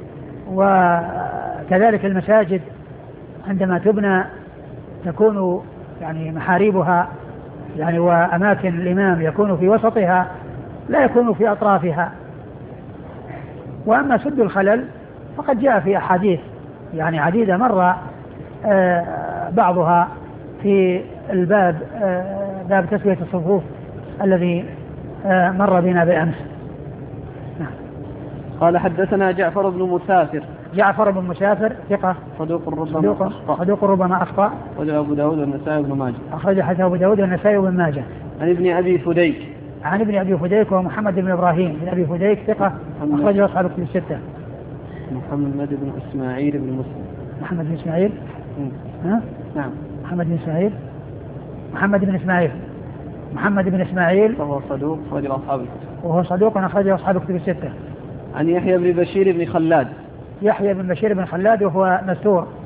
وكذلك المساجد عندما تبنى تكون يعني محاريبها يعني وأماكن الإمام يكون في وسطها لا يكون في أطرافها. وأما سد الخلل فقد جاء في أحاديث يعني عديدة مر آه بعضها في الباب آه باب تسوية الصفوف الذي آه مر بنا بالأمس. نعم. قال حدثنا جعفر بن مسافر. جعفر بن مسافر ثقة صدوق ربما صدوق, أخطأ صدوق ربما أخطأ. أخرج أبو داود والنسائي وابن ماجه. أخرج حديث أبو داود والنسائي وابن ماجه. عن ابن أبي فديك. عن ابن أبي فديك ومحمد بن إبراهيم بن أبي فديك ثقة أخرج أصحاب الكتب الستة. محمد بن إسماعيل بن مسلم. محمد بن إسماعيل. ها؟ نعم. محمد بن إسماعيل. محمد بن إسماعيل. محمد بن إسماعيل. وهو صدوق أخرج أصحاب الكتب. وهو صدوق أخرج أصحاب الكتب الستة. عن يحيى بن بشير بن خلاد. يحيى بن بشير بن خلاد وهو مستور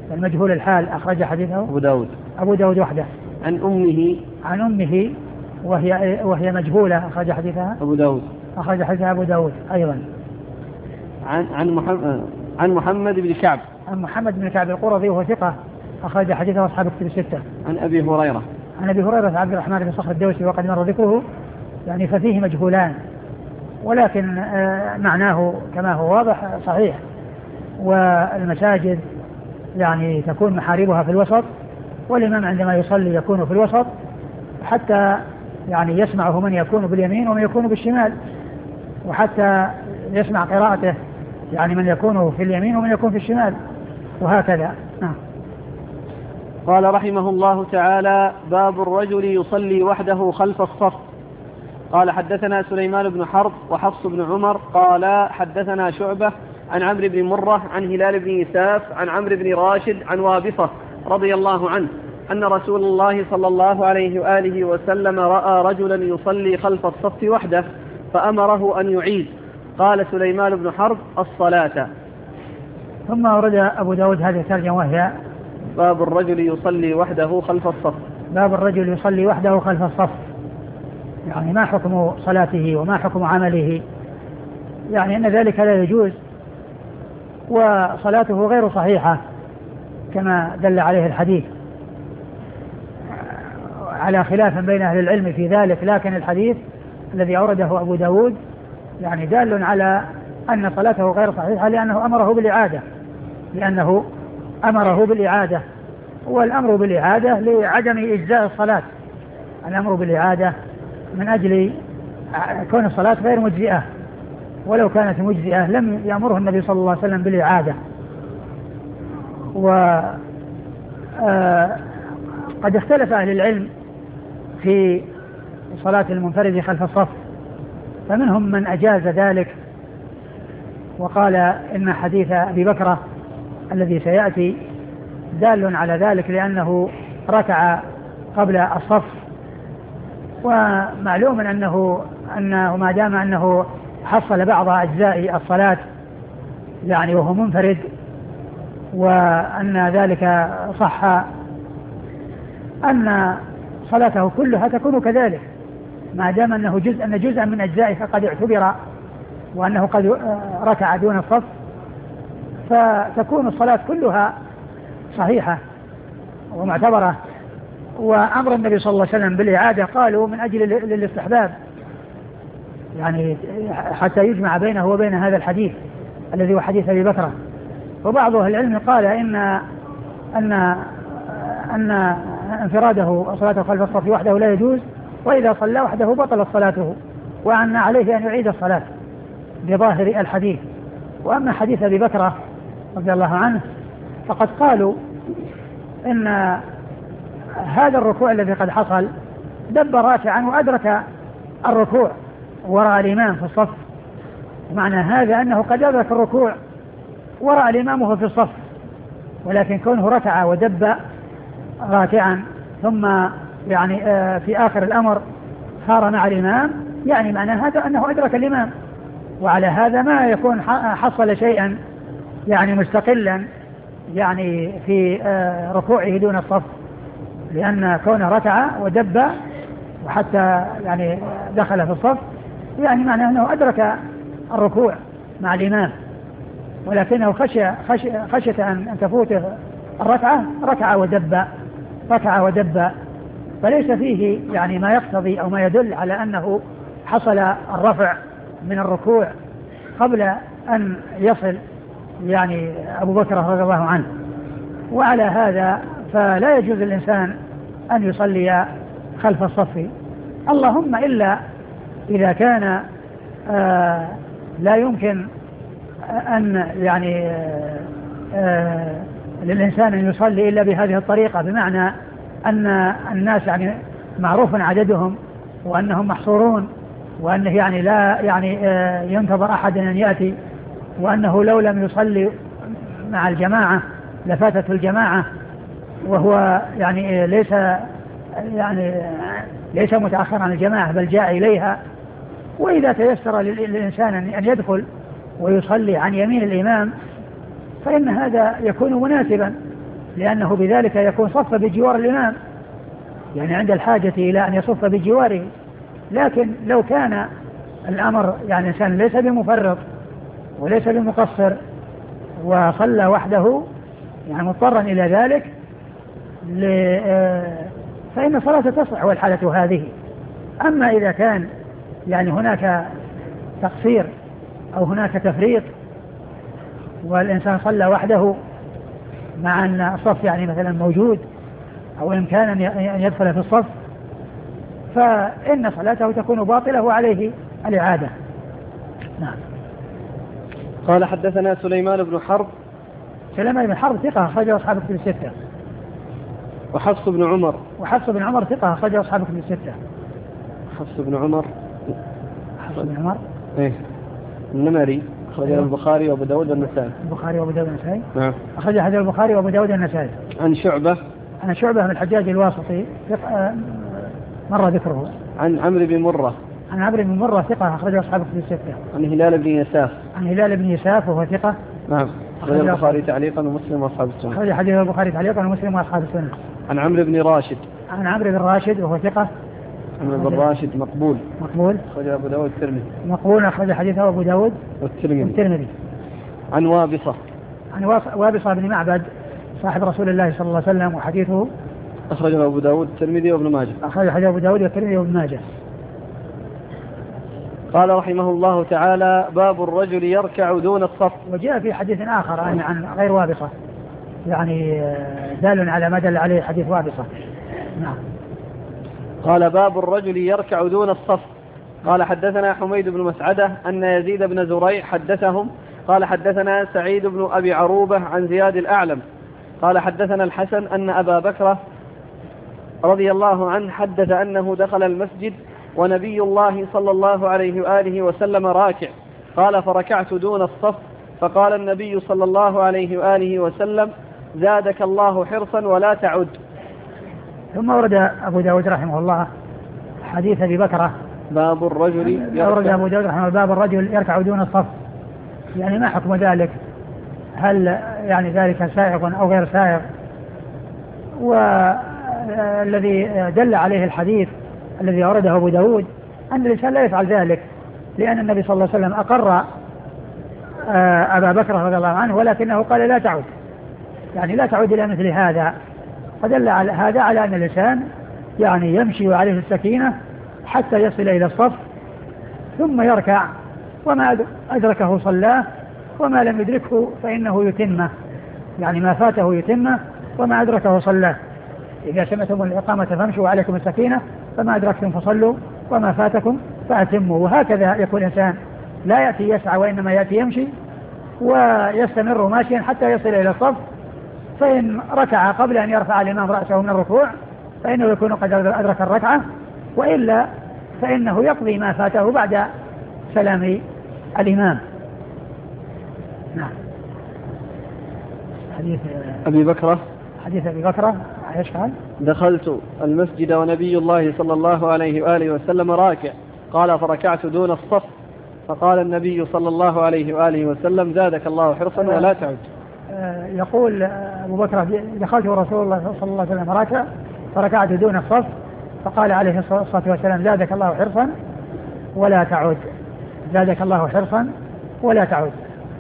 المجهول الحال أخرج حديثه أبو داود أبو داود وحده. عن أمه عن أمه وهي وهي مجهولة أخرج حديثها أبو داود أخرج حديثها أبو داود أيضا. عن عن محمد عن محمد بن كعب عن محمد بن كعب القرظي وهو ثقة أخرج حديثه أصحاب كتب الستة. عن أبي هريرة عن أبي هريرة عبد الرحمن بن صخر الدوسي وقد مر ذكره يعني ففيه مجهولان، ولكن معناه كما هو واضح صحيح. والمساجد يعني تكون محاربها في الوسط، والإمام عندما يصلي يكون في الوسط حتى يعني يسمعه من يكون باليمين ومن يكون بالشمال، وحتى يسمع قراءته يعني من يكون في اليمين ومن يكون في الشمال، وهكذا. نعم. قال رحمه الله تعالى: باب الرجل يصلي وحده خلف الصف. قال حدثنا سليمان بن حرب وحفص بن عمر قال حدثنا شعبة عن عمرو بن مرة عن هلال بن يساف عن عمرو بن راشد عن وابصة رضي الله عنه أن رسول الله صلى الله عليه وآله وسلم رأى رجلا يصلي خلف الصف وحده فأمره أن يعيد. قال سليمان بن حرب: الصلاة. ثم ورد أبو داود هذه الترجمة وهي: باب الرجل يصلي وحده خلف الصف. باب الرجل يصلي وحده خلف الصف، يعني ما حكم صلاته وما حكم عمله؟ يعني أن ذلك لا يجوز، وصلاته غير صحيحة كما دل عليه الحديث، على خلاف بين أهل العلم في ذلك، لكن الحديث الذي أورده أبو داود يعني دال على أن صلاته غير صحيحة، لأنه أمره بالإعادة لأنه أمره بالإعادة والأمر بالإعادة لعدم إجزاء الصلاة. الأمر بالإعادة من أجل كون الصلاة غير مجزئة، ولو كانت مجزئة لم يأمره النبي صلى الله عليه وسلم بالإعادة. وقد اختلف أهل العلم في صلاة المنفرد خلف الصف، فمنهم من أجاز ذلك وقال إن حديث أبي بكرة الذي سيأتي دال على ذلك، لأنه ركع قبل الصف، ومعلوم أنه أنه ما دام أنه حصل بعض أجزاء الصلاة يعني وهو منفرد، وأن ذلك صح، أن صلاته كلها تكون كذلك ما دام أنه جزء أن جزءا من أجزائه قد اعتبر وأنه قد ركع دون الصف، فتكون الصلاة كلها صحيحة ومعتبرة. وأمر النبي صلى الله عليه وسلم بالإعادة قالوا من أجل الاستحباب، يعني حتى يجمع بينه وبين هذا الحديث الذي هو حديث أبي بكر. وبعض أهل العلم قال إن أن أن انفراده صلاته خلف الصف وحده لا يجوز، وإذا صلى وحده بطلت صلاته، وأن عليه أن يعيد الصلاة بظاهر الحديث. وأما حديث أبي بكر رضي الله عنه فقد قالوا إن هذا الركوع الذي قد حصل دب راكعا وأدرك الركوع وراء الإمام في الصف، معنى هذا أنه قد أدرك الركوع وراء الإمام وهو في الصف، ولكن كونه ركع ودب راكعا ثم يعني في آخر الأمر صار مع الإمام، يعني معنى هذا أنه أدرك الإمام، وعلى هذا ما يكون حصل شيئا يعني مستقلا يعني في ركوعه دون الصف، لأن كونه ركع ودب وحتى يعني دخل في الصف يعني معنى أنه أدرك الركوع مع الإمام، ولكنه خشي خشي خشية أن تفوته الركعة ركع ودب ركع ودب، فليس فيه يعني ما يقتضي أو ما يدل على أنه حصل الرفع من الركوع قبل أن يصل يعني أبو بكر رضي الله عنه. وعلى هذا فلا يجوز للإنسان أن يصلي خلف الصف، اللهم إلا إذا كان آه لا يمكن أن يعني آه آه للإنسان أن يصلي إلا بهذه الطريقة، بمعنى أن الناس يعني معروف عددهم وأنهم محصورون، وأنه يعني لا يعني آه ينتظر أحد أن يأتي، وأنه لو لم يصلي مع الجماعة لفاتته الجماعة، وهو يعني ليس يعني ليس متأخر عن الجماعة بل جاء إليها. وإذا تيسر للإنسان أن يدخل ويصلي عن يمين الإمام فإن هذا يكون مناسبا، لأنه بذلك يكون صف بجوار الإمام، يعني عند الحاجة إلى أن يصف بجواره. لكن لو كان الأمر يعني إنسان ليس بمفرط وليس بمقصر وصلى وحده يعني مضطرا إلى ذلك فإن صلاته تصح والحالة هذه. أما إذا كان يعني هناك تقصير أو هناك تفريط والإنسان صلى وحده مع أن الصف يعني مثلا موجود أو إمكانا أن يدخل في الصف، فإن صلاته تكون باطلة وعليه الإعادة. نعم. قال حدثنا سليمان بن حرب. سليمان بن حرب ثقة أخرجه أصحاب الكتب الستة. وحفص بن عمر. وحفص بن عمر ثقة أخرجه أصحاب الكتب الستة. حفص بن عمر. حفص بن عمر. إيه. النمري أخرجه أيوه. البخاري وأبو داود والنسائي. البخاري وأبو داود والنسائي. نعم. أخرج حديث البخاري وأبو داود والنسائي. عن شعبة. عن شعبة من الحجاج الواسطي مر ذكره. عن عمرو بن مرة. عن عمرو بن مرة ثقة أخرجه أصحاب الكتب الستة. عن هلال بن يساف. عن هلال بن يساف وهو ثقة. نعم. أخرج البخاري تعليقا ومسلم وأصحاب السنة. أخرج حديث البخاري تعليقا ومسلم وأصحاب السنة. عن عمرو بن راشد. عن عمرو بن راشد وهو ثقة. عمرو بن راشد مقبول. مقبول. أخرج أبو داود الترمذي. مقبول أخرج حديثه أبو داود والترمذي. والترمذي. عن وابصة. عن وابصة بن معبد صاحب رسول الله صلى الله عليه وسلم وحديثه أخرجه أبو داود الترمذي وابن ماجه. أخرج حديث أبو داود والترمذي وابن ماجه. قال رحمه الله تعالى: باب الرجل يركع دون الصف. وجاء في حديث آخر عن, عن غير وابصة يعني دال على ما دل عليه حديث وابصة. نعم. قال: باب الرجل يركع دون الصف. قال: حدثنا حميد بن مسعدة أن يزيد بن زريع حدثهم قال: حدثنا سعيد بن أبي عروبة عن زياد الأعلم قال: حدثنا الحسن أن أبا بكر رضي الله عنه حدث أنه دخل المسجد ونبي الله صلى الله عليه وآله وسلم راكع. قال: فركعت دون الصف فقال النبي صلى الله عليه وآله وسلم: زادك الله حرصا ولا تعد. ثم ورد أبو داود رحمه الله حديث أبي بكر. باب الرجل ورد أبو داود رحمه الله باب الرجل يركع دون الصف، يعني ما حكم ذلك؟ هل يعني ذلك سائغ أو غير سائغ؟ والذي دل عليه الحديث الذي أورده أبو داود أن الإنسان لا يفعل ذلك، لأن النبي صلى الله عليه وسلم أقر أبا بكر رضي الله عنه ولكنه قال لا تعود، يعني لا تعود إلى مثل هذا. فدل على هذا على أن الإنسان يعني يمشي عليه السكينة حتى يصل إلى الصف ثم يركع، وما أدركه صلاه وما لم يدركه فإنه يتمه، يعني ما فاته يتمه وما أدركه صلاه. إذا سمعتم الإقامة فامشوا عليكم السكينة فما أدركتم فصلوا وما فاتكم فأتموا. وهكذا يكون الإنسان لا يأتي يسعى وإنما يأتي يمشي ويستمر ماشيا حتى يصل إلى الصف، فإن ركع قبل أن يرفع الإمام رأسه من الركوع فإنه يكون قد أدرك الركعة، وإلا فإنه يقضي ما فاته بعد سلام الإمام. نعم. حديث أبي بكرة. حديث أبي بكرة ايش قال؟ دخلت المسجد ونبي الله صلى الله عليه وآله وسلم راكع. قال: فركعت دون الصف فقال النبي صلى الله عليه وآله وسلم: زادك الله حرصا ولا تعد. يقول أبو بكر: دخلت رسول الله صلى الله عليه وسلم راكع فركعت دون الصف فقال عليه الصلاة والسلام: زادك الله حرصا ولا تعد. زادك الله حرصا ولا تعد.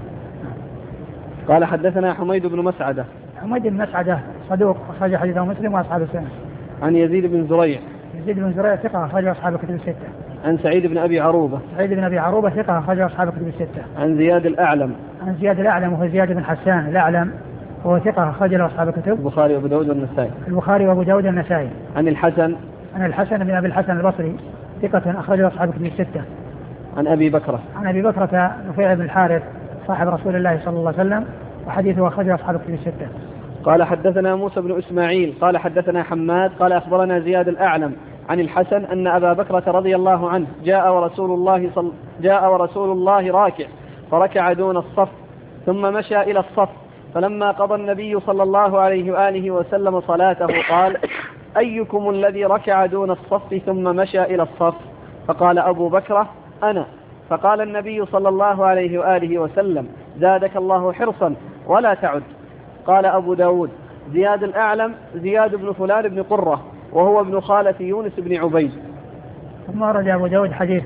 قال: حدثنا حميد بن مسعدة. حميد بن مسعدة صدوق أخرج حديثه مسلم وأصحاب السنة. عن يزيد بن زريع. يزيد بن زريع ثقة أخرج أصحاب الكتب الستة. عن سعيد بن أبي عروبة. سعيد بن أبي عروبة ثقة أخرج أصحاب الكتب الستة. عن زياد الأعلم. عن زياد الأعلم وهو زياد بن حسان الأعلم وهو ثقة أخرج أصحاب الكتب. البخاري وأبو داود والنسائي. البخاري وأبو داود والنسائي. عن الحسن. عن الحسن بن أبي الحسن البصري ثقة أخرج أصحاب الكتب الستة. عن أبي بكرة. عن أبي بكرة نفيع بن الحارث صاحب رسول الله صلى الله عليه وسلم وحديثه أخرج أصحاب الكتب الستة. قال: حدثنا موسى بن إسماعيل قال: حدثنا حماد قال: أخبرنا زياد الأعلم عن الحسن أن أبا بكرة رضي الله عنه جاء ورسول الله صل... جاء ورسول الله راكع فركع دون الصف ثم مشى إلى الصف، فلما قضى النبي صلى الله عليه وآله وسلم صلاته قال: أيكم الذي ركع دون الصف ثم مشى إلى الصف؟ فقال أبو بكرة: أنا. فقال النبي صلى الله عليه وآله وسلم: زادك الله حرصا ولا تعد. قال أبو داود: زياد الأعلم زياد بن فلان بن قرة وهو ابن خالة يونس بن عبيد. ثم ورد أبو داود حديث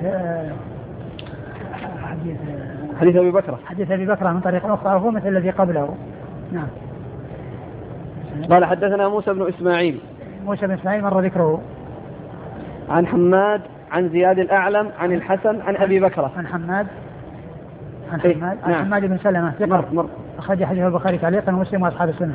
حديث حديث أبي بكرة حديث أبي بكرة من طريق أخرى وهو مثل الذي قبله. نعم. قال حدثنا موسى بن إسماعيل موسى بن إسماعيل مر ذكره. عن حماد عن زياد الأعلم عن الحسن عن أبي بكرة. عن حماد عن إيه؟ حماد عن نعم. حماد بن سلمة مر مر أخرج حديث البخاري تعليقا ومسلم وأصحاب السنة.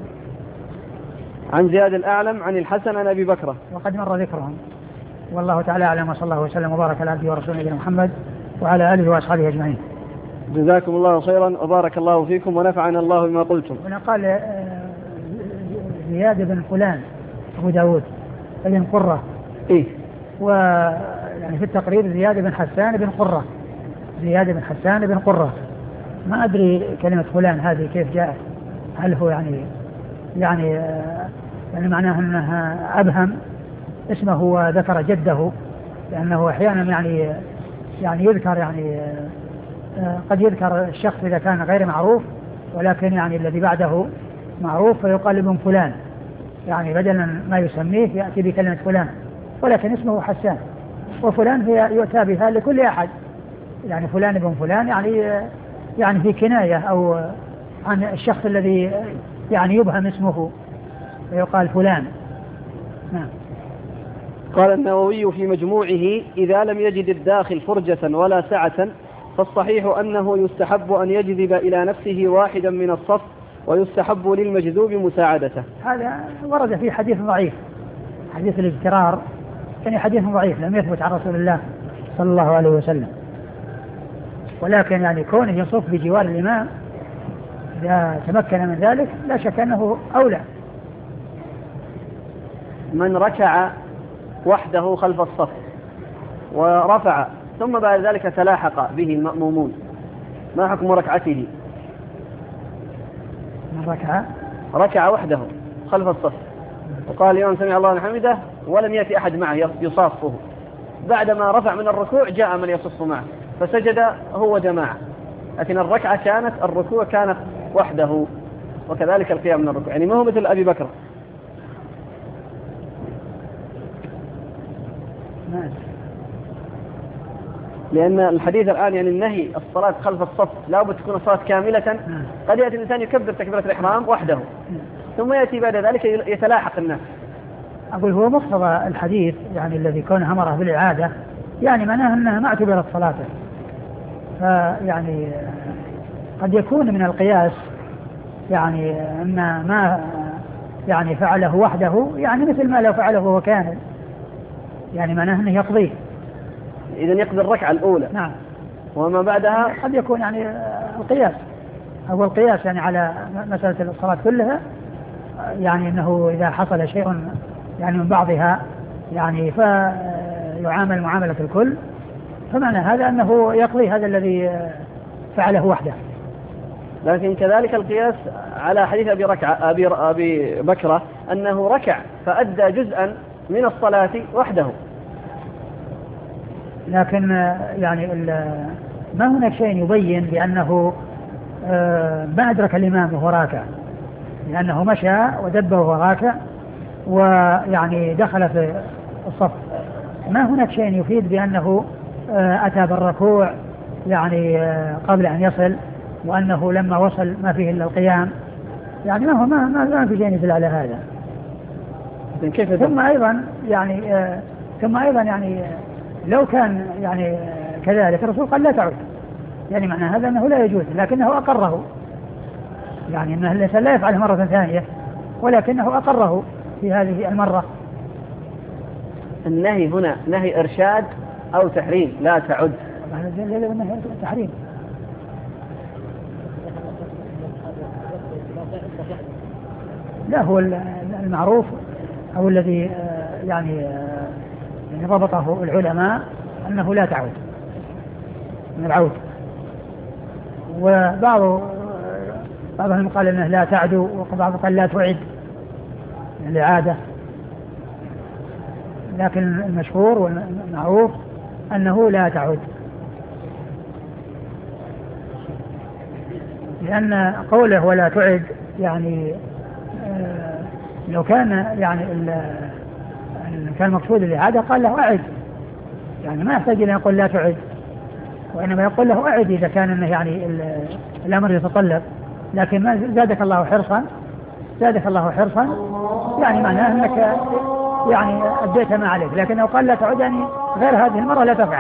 عن زياد الأعلم عن الحسن عن أبي بكرة وقد مر ذكرهم. والله تعالى أعلم وصلى الله وسلم وبارك على عبده ورسوله نبينا محمد وعلى آله وأصحابه أجمعين. جزاكم الله خيرا وبارك الله فيكم ونفعنا الله بما قلتم. هنا قال زياد بن فلان أبو داود بن قرة. إيه؟ ويعني في التقرير زياد بن حسان بن قرة زياد بن حسان بن قرة. ما أدري كلمة فلان هذه كيف جاءت، هل هو يعني يعني يعني معناه أنها أبهم اسمه وذكر جده، لأنه أحيانا يعني يعني يذكر يعني قد يذكر الشخص إذا كان غير معروف، ولكن يعني الذي بعده معروف فيقال ابن فلان، يعني بدلا ما يسميه يأتي بكلمة فلان، ولكن اسمه حسان. وفلان هي يؤتى بها لكل أحد، يعني فلان ابن فلان يعني يعني في كناية أو عن الشخص الذي يعني يبهم اسمه فيقال فلان. نعم. قال النووي في مجموعه: إذا لم يجد الداخل فرجة ولا سعة فالصحيح أنه يستحب أن يجذب إلى نفسه واحدا من الصف ويستحب للمجذوب مساعدته. هذا ورد في حديث ضعيف، حديث الاجترار، يعني حديث ضعيف لم يثبت عن رسول الله صلى الله عليه وسلم، ولكن يعني كونه يصف بجوار الإمام إذا تمكن من ذلك لا شك أنه أولى. من ركع وحده خلف الصف ورفع ثم بعد ذلك تلاحق به المأمومون، ما حكم ركعته؟ من ركع ركع وحده خلف الصف وقال الإمام سمع الله حمده ولم يأتي أحد معه يصافه، بعدما رفع من الركوع جاء من يصف معه فسجد هو جماعة، لكن الركعة كانت الركوع كانت وحده، وكذلك القيام من الركوع، يعني ما هو مثل أبي بكر. لأن الحديث الآن يعني النهي الصلاة خلف الصف لا بد تكون الصلاة كاملة. قد يأتي الإنسان يكبر تكبيرة الإحرام وحده ثم يأتي بعد ذلك يتلاحق الناس. أقول هو مقتضى الحديث يعني الذي كون أمره بالإعادة يعني معناه أنها ما اعتبرت صلاته، فيعني قد يكون من القياس يعني أن ما يعني فعله وحده يعني مثل ما لو فعله هو كامل، يعني معناه أنه يقضيه. إذن يقضي الركعة الأولى. نعم. وما بعدها قد يكون يعني القياس أو القياس يعني على مسألة الصلاة كلها، يعني أنه إذا حصل شيء يعني من بعضها يعني فيعامل معاملة الكل، فمعنى هذا أنه يقضي هذا الذي فعله وحده. لكن كذلك القياس على حديث أبي, ركعة أبي, أبي بكرة أنه ركع فأدى جزءا من الصلاة وحده، لكن يعني ما هناك شيء يبين بأنه ما أدرك الإمام وهو راكع، لأنه مشى ودب وهو راكع ويعني دخل في الصف، ما هناك شيء يفيد بأنه أتى بالركوع يعني قبل أن يصل، وأنه لما وصل ما فيه إلا القيام، يعني ما هو ما ما, ما في شيء يدل على هذا. كيف ثم أيضا يعني ثم أيضا يعني لو كان يعني كذلك الرسول قال لا تعود، يعني معنى هذا أنه لا يجوز، لكنه أقره، يعني أنه الإنسان لا يفعله مرة ثانية ولكنه أقره في هذه المرة. النهي هنا نهي إرشاد أو تحريم، لا تعد. النهي تحريم. لا هو المعروف أو الذي يعني يعني ضبطه العلماء أنه لا تعود من العود، وبعض بعضهم قال أنه لا تعدو، وبعضهم قال لا تعد الإعادة، لكن المشهور والمعروف أنه لا تعد، لأن قوله ولا تعد يعني آه لو كان يعني كان المقصود الإعادة قال له أعد، يعني ما يحتاج إلى أن يقول لا تعد، وإنما يقول له أعد إذا كان يعني الأمر يتطلب. لكن ما زادك الله حرصا زادك الله حرصا يعني معناه أنك يعني أديت ما عليك. لكن لو قال لا تعد يعني غير هذه المرة لا تفعل.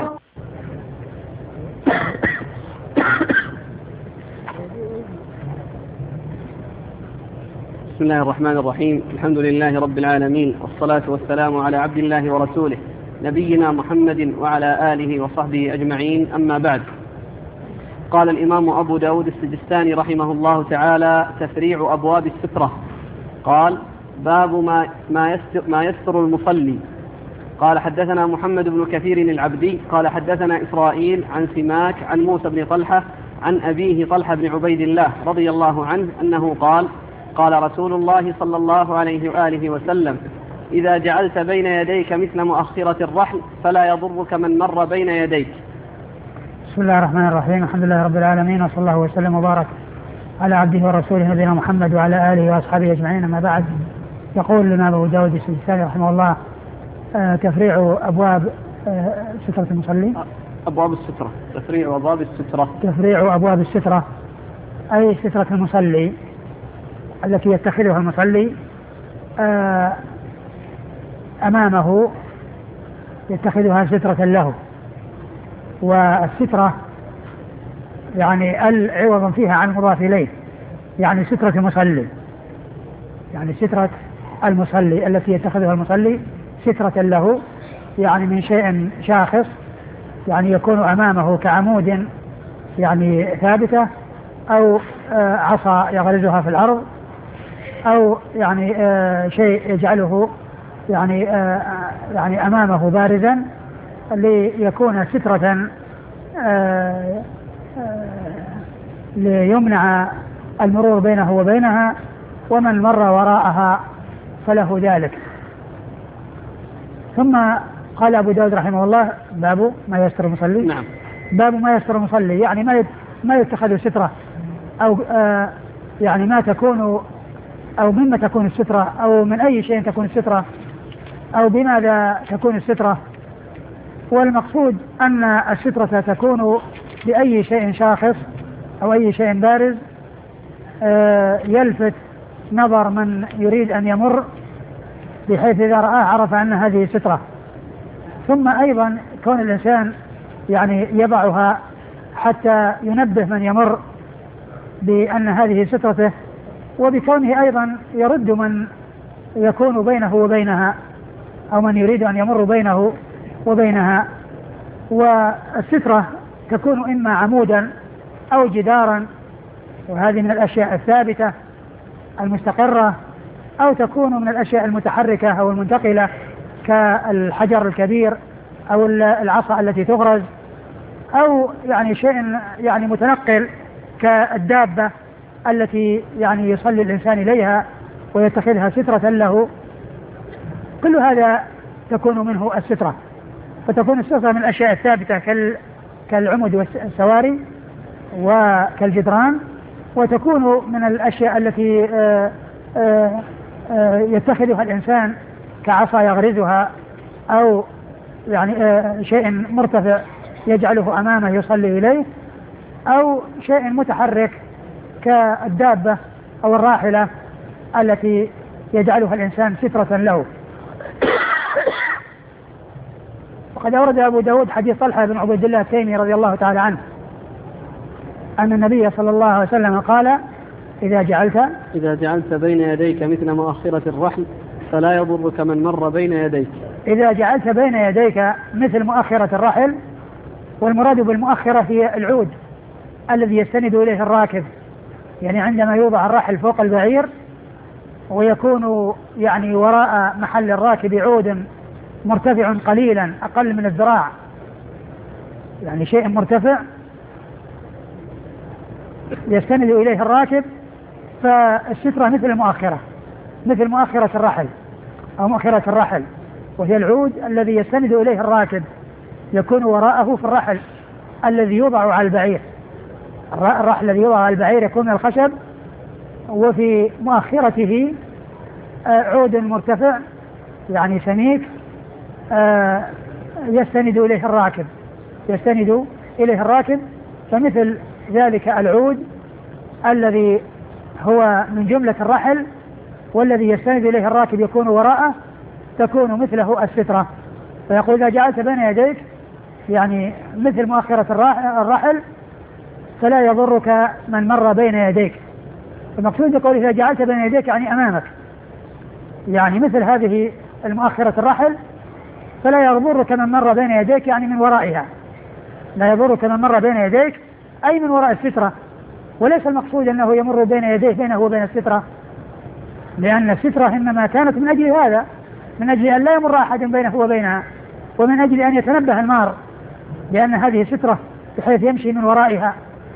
بسم الله الرحمن الرحيم. الحمد لله رب العالمين، والصلاة والسلام على عبد الله ورسوله نبينا محمد وعلى آله وصحبه أجمعين، أما بعد. قال الإمام أبو داود السجستاني رحمه الله تعالى: تفريع أبواب السترة. قال: باب ما, ما, يستر, ما يستر المصلي. قال: حدثنا محمد بن كثير العبدي قال: حدثنا إسرائيل عن سماك عن موسى بن طلحة عن أبيه طلحة بن عبيد الله رضي الله عنه أنه قال: قال رسول الله صلى الله عليه وآله وسلم: إذا جعلت بين يديك مثل مؤخرة الرحل فلا يضرك من مر بين يديك. بسم الله الرحمن الرحيم. الحمد لله رب العالمين، وصلى الله وسلم وبارك على عبده ورسوله نبينا محمد وعلى آله وأصحابه أجمعين، أما بعد. يقول الإمام أبو داود السجستاني رحمه الله: آه تفريع أبواب آه سترة المصلي. أبواب السترة، تفريع أبواب السترة تفريع أبواب السترة أي سترة المصلي التي يتخذها المصلي آه أمامه، يتخذها سترة له. والسترة يعني العوض فيها عن مضاف إليه، يعني سترة المصلي، يعني سترة المصلي التي يتخذها المصلي سترة له، يعني من شيء شاخص يعني يكون أمامه كعمود يعني ثابتة، أو آه عصا يغرزها في الأرض، أو يعني آه شيء يجعله يعني آه يعني أمامه بارزا ليكون سترة آه آه ليمنع المرور بينه وبينها، ومن مر وراءها فله ذلك. ثم قال أبو داود رحمه الله: باب ما يستر المصلي. نعم. باب ما يستر المصلي يعني ما ما يتخذ سترة، أو آه يعني ما تكون أو مما تكون السترة، أو من أي شيء تكون السترة، أو بماذا تكون السترة. والمقصود أن السترة تكون بأي شيء شاخص أو أي شيء بارز آه يلفت نظر من يريد أن يمر، بحيث إذا رآه عرف أن هذه سترة. ثم أيضا كون الإنسان يعني يضعها حتى ينبه من يمر بأن هذه سترته، وبكونه أيضا يرد من يكون بينه وبينها، أو من يريد أن يمر بينه وبينها. والسترة تكون إما عمودا أو جدارا، وهذه من الأشياء الثابتة المستقرة، أو تكون من الأشياء المتحركة أو المنتقلة كالحجر الكبير أو العصا التي تغرز، أو يعني شيء يعني متنقل كالدابة التي يعني يصلي الإنسان إليها ويتخذها سترة له. كل هذا تكون منه السترة. فتكون السترة من الأشياء الثابتة كالعمد والسواري وكالجدران، وتكون من الأشياء التي آآ آآ يتخذها الإنسان كعصا يغرزها، أو يعني شيء مرتفع يجعله أمامه يصلي إليه، أو شيء متحرك كالدابة أو الراحلة التي يجعلها الإنسان سترة له. وقد أورد أبو داود حديث طلحة بن عبيد الله التيمي رضي الله تعالى عنه أن النبي صلى الله عليه وسلم قال: إذا جعلت إذا جعلت بين يديك مثل مؤخرة الرحل فلا يضرك من مر بين يديك. إذا جعلت بين يديك مثل مؤخرة الرحل، والمراد بالمؤخرة هي العود الذي يستند إليه الراكب، يعني عندما يوضع الرحل فوق البعير ويكون يعني وراء محل الراكب عود مرتفع قليلا أقل من الذراع، يعني شيء مرتفع يستند إليه الراكب، فالسترة مثل المؤخرة مثل مؤخرة الرحل أو مؤخرة الرحل، وهي العود الذي يستند إليه الراكب يكون وراءه في الرحل الذي يوضع على البعير. الرحل الذي يوضع على البعير يكون من الخشب، وفي مؤخرته عود مرتفع يعني سميك يستند إليه الراكب يستند إليه الراكب فمثل ذلك العود الذي هو من جملة الرحل والذي يستند إليه الراكب يكون وراءه تكون مثله السترة. فيقول إذا جعلت بين يديك يعني مثل مؤخرة الرحل فلا يضرك من مر بين يديك. المقصود يقول إذا جعلت بين يديك يعني أمامك يعني مثل هذه المؤخرة الرحل فلا يضرك من مر بين يديك يعني من ورائها لا يضرك من مر بين يديك أي من وراء السترة. وليس المقصود أنه يمر بين يديه بينه وبين السترة لأن السترة إنما كانت من أجل هذا من أجل أن لا يمر أحد بينه وبينها ومن أجل أن يتنبه المار لأن هذه سترة بحيث يمشي من ورائها.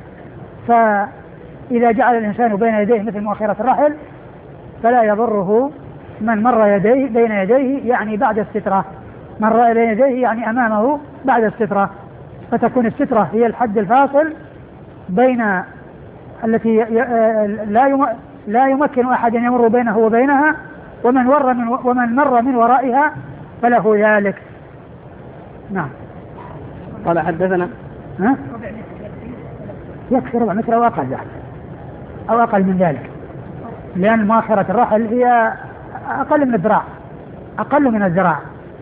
فإذا جعل الإنسان بين يديه مثل مؤخرة الرحل فلا يضره من مر يديه بين يديه يعني بعد السترة مر بين يديه يعني أمامه بعد السترة. فتكون السترة هي الحد الفاصل بين التي لا لا يمكن أحد أن يمر بينه وبينها ومن مر من ومن مر من ورائها فله ذلك. نعم. قال حدثنا ها؟ يكفي ربع متر أو أقل ذلك أو أقل من ذلك لأن مؤخرة الرحل هي أقل من الذراع أقل من الذراع.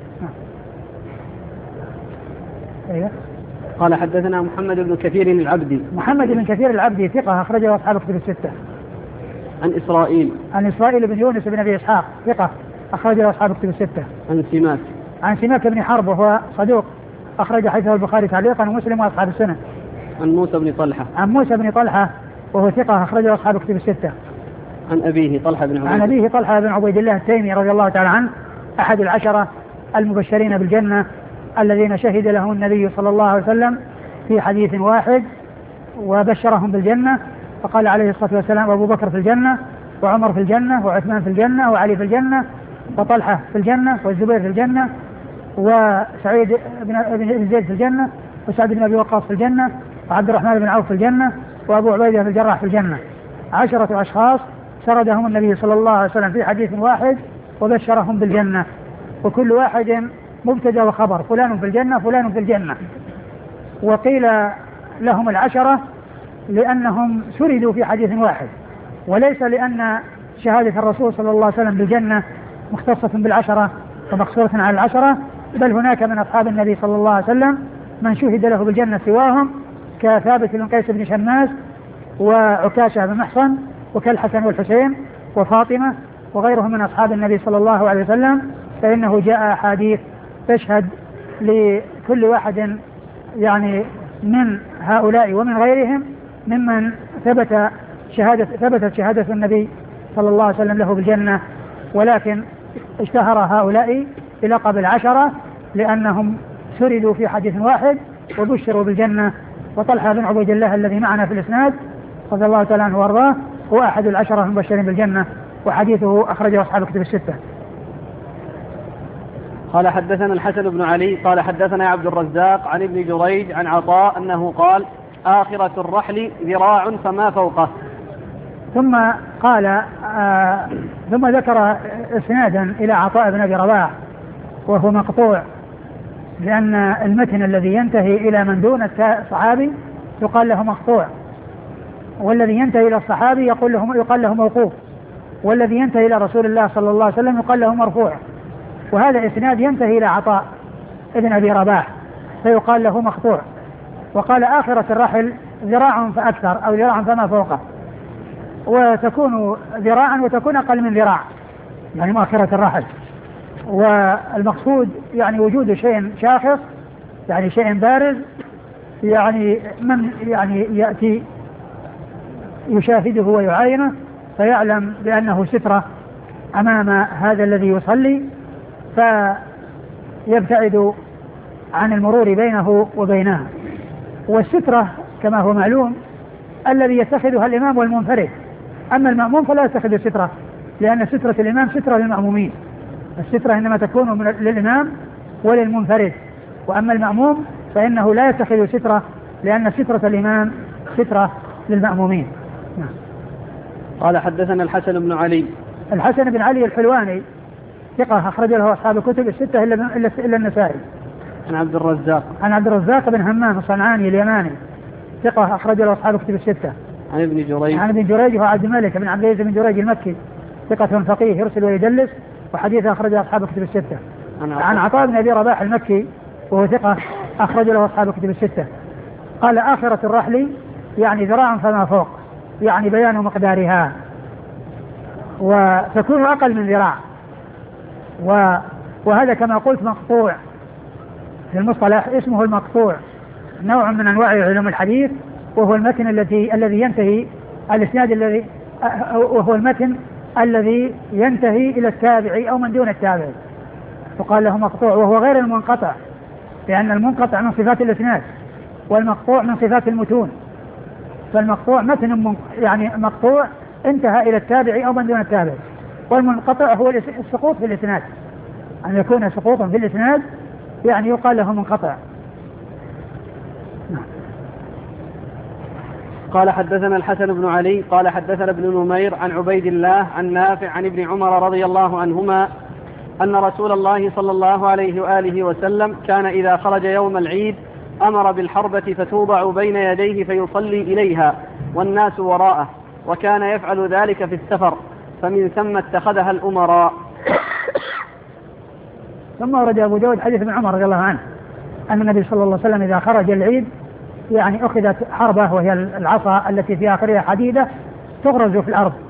أيوه. قال حدثنا محمد بن كثير العبدي محمد بن كثير العبدي ثقة أخرجه أصحاب الكتب الستة. عن إسرائيل عن إسرائيل بن يونس بن أبي إسحاق ثقة أخرجه أصحاب الكتب الستة. عن سماك عن سماك بن حرب وهو صدوق أخرج حديثه البخاري تعليقا ومسلم وأصحاب السنة. عن موسى بن طلحة عن موسى بن طلحة وهو ثقة أخرجه أصحاب الكتب الستة. عن أبيه طلحة بن عبيد عن أبيه طلحة بن عبيد الله التيمي رضي الله تعالى عنه أحد العشرة المبشرين بالجنة الذين شهد لهم النبي صلى الله عليه وسلم في حديث واحد وبشرهم بالجنة فقال عليه الصلاة والسلام أبو بكر في الجنة وعمر في الجنة وعثمان في الجنة وعلي في الجنة وطلحة في الجنة والزبير في الجنة وسعيد بن زيد في الجنة وسعد بن أبي وقاص في الجنة وعبد الرحمن بن عوف في الجنة وأبو عبيدة بن الجراح في الجنة. عشرة أشخاص سردهم النبي صلى الله عليه وسلم في حديث واحد وبشرهم بالجنة وكل واحد مبتدأ وخبر فلان في الجنة فلان في الجنة. وقيل لهم العشرة لأنهم سردوا في حديث واحد وليس لأن شهادة الرسول صلى الله عليه وسلم بالجنة مختصة بالعشرة ومقصورة على العشرة بل هناك من أصحاب النبي صلى الله عليه وسلم من شهد له بالجنة سواهم كثابت بن قيس بن شماس وعكاشة بن محصن وكالحسن والحسين وفاطمة وغيرهم من أصحاب النبي صلى الله عليه وسلم. فإنه جاء أحاديث تشهد لكل واحد يعني من هؤلاء ومن غيرهم ممن ثبت شهادة ثبتت شهادة النبي صلى الله عليه وسلم له بالجنة ولكن اشتهر هؤلاء بلقب العشرة لأنهم سردوا في حديث واحد وبشروا بالجنة. وطلحة بن عبيد الله الذي معنا في الإسناد رضي الله تعالى عنه وارضاه هو أحد العشرة المبشرين بالجنة وحديثه أخرجه أصحاب الكتب الستة. قال حدثنا الحسن بن علي قال حدثنا عبد الرزاق عن ابن جريج عن عطاء أنه قال آخرة الرحل ذراع فما فوقه. ثم قال آه ثم ذكر إسنادا إلى عطاء بن أبي رباح وهو مقطوع لأن المتن الذي ينتهي إلى من دون الصحابي يقال له مقطوع والذي ينتهي إلى الصحابي يقول له يقال له موقوف والذي ينتهي إلى رسول الله صلى الله عليه وسلم يقال له مرفوع. وهذا الإسناد ينتهي إلى عطاء ابن أبي رباح فيقال له مقطوع. وقال آخرة الرحل ذراع فأكثر أو ذراع فما فوقه وتكون ذراعا وتكون أقل من ذراع يعني مؤخرة الرحل. والمقصود يعني وجود شيء شاخص يعني شيء بارز يعني من يعني يأتي يشاهده ويعاينه فيعلم بأنه سترة أمام هذا الذي يصلي فيبتعد عن المرور بينه وبينها. والسترة كما هو معلوم الذي يتخذها الإمام والمنفرد أما المأموم فلا يتخذ السترة لأن سترة الإمام سترة للمأمومين. السترة إنما تكون من للإمام وللمنفرد وأما المأموم فإنه لا يتخذ سترة لأن سترة الإمام سترة للمأمومين. قال حدثنا الحسن بن علي الحسن بن علي الحلواني ثقة أخرج له أصحاب الكتب الستة إلا إلا, إلا النسائي. عن عبد الرزاق عن عبد الرزاق بن همام الصنعاني اليماني ثقة أخرج له أصحاب الكتب الستة. عن ابن جريج عن ابن جريج وهو عبد الملك بن عبد العزيز بن جريج المكي ثقة فقيه يرسل ويدلس وحديث أخرج أصحاب الكتب الستة. عن عطاء بن أبي رباح المكي وهو ثقة أخرج له أصحاب الكتب الستة. قال آخرة الرحل يعني ذراع فما فوق، يعني بيان مقدارها، وتكون أقل من ذراع، وهذا كما قلت مقطوع في المصطلح، اسمه المقطوع، نوع من أنواع علوم الحديث، وهو المتن الذي الذي ينتهي الإسناد الذي وهو المتن الذي ينتهي إلى التابعي أو من دون التابعي، وقال له مقطوع، وهو غير المنقطع، لأن المنقطع من صفات الإسناد والمقطوع من صفات المتون. فالمقطوع متن يعني مقطوع انتهى إلى التابعي أو من دون التابعي، والمنقطع هو السقوط في الإسناد، أن يكون سقوطا في الإسناد يعني يقال له منقطع. قال حدثنا الحسن بن علي قال حدثنا ابن نمير عن عبيد الله عن نافع عن ابن عمر رضي الله عنهما أن رسول الله صلى الله عليه وآله وسلم كان إذا خرج يوم العيد أمر بالحربة فتوضع بين يديه فيصلي إليها والناس وراءه، وكان يفعل ذلك في السفر، فمن ثم اتخذها الأمراء. ثم ورد أبو داود حديث ابن عمر رضي الله عنه أن النبي صلى الله عليه وسلم إذا خرج العيد يعني أخذت حربة، وهي العصا التي في آخرها حديدة تغرز في الأرض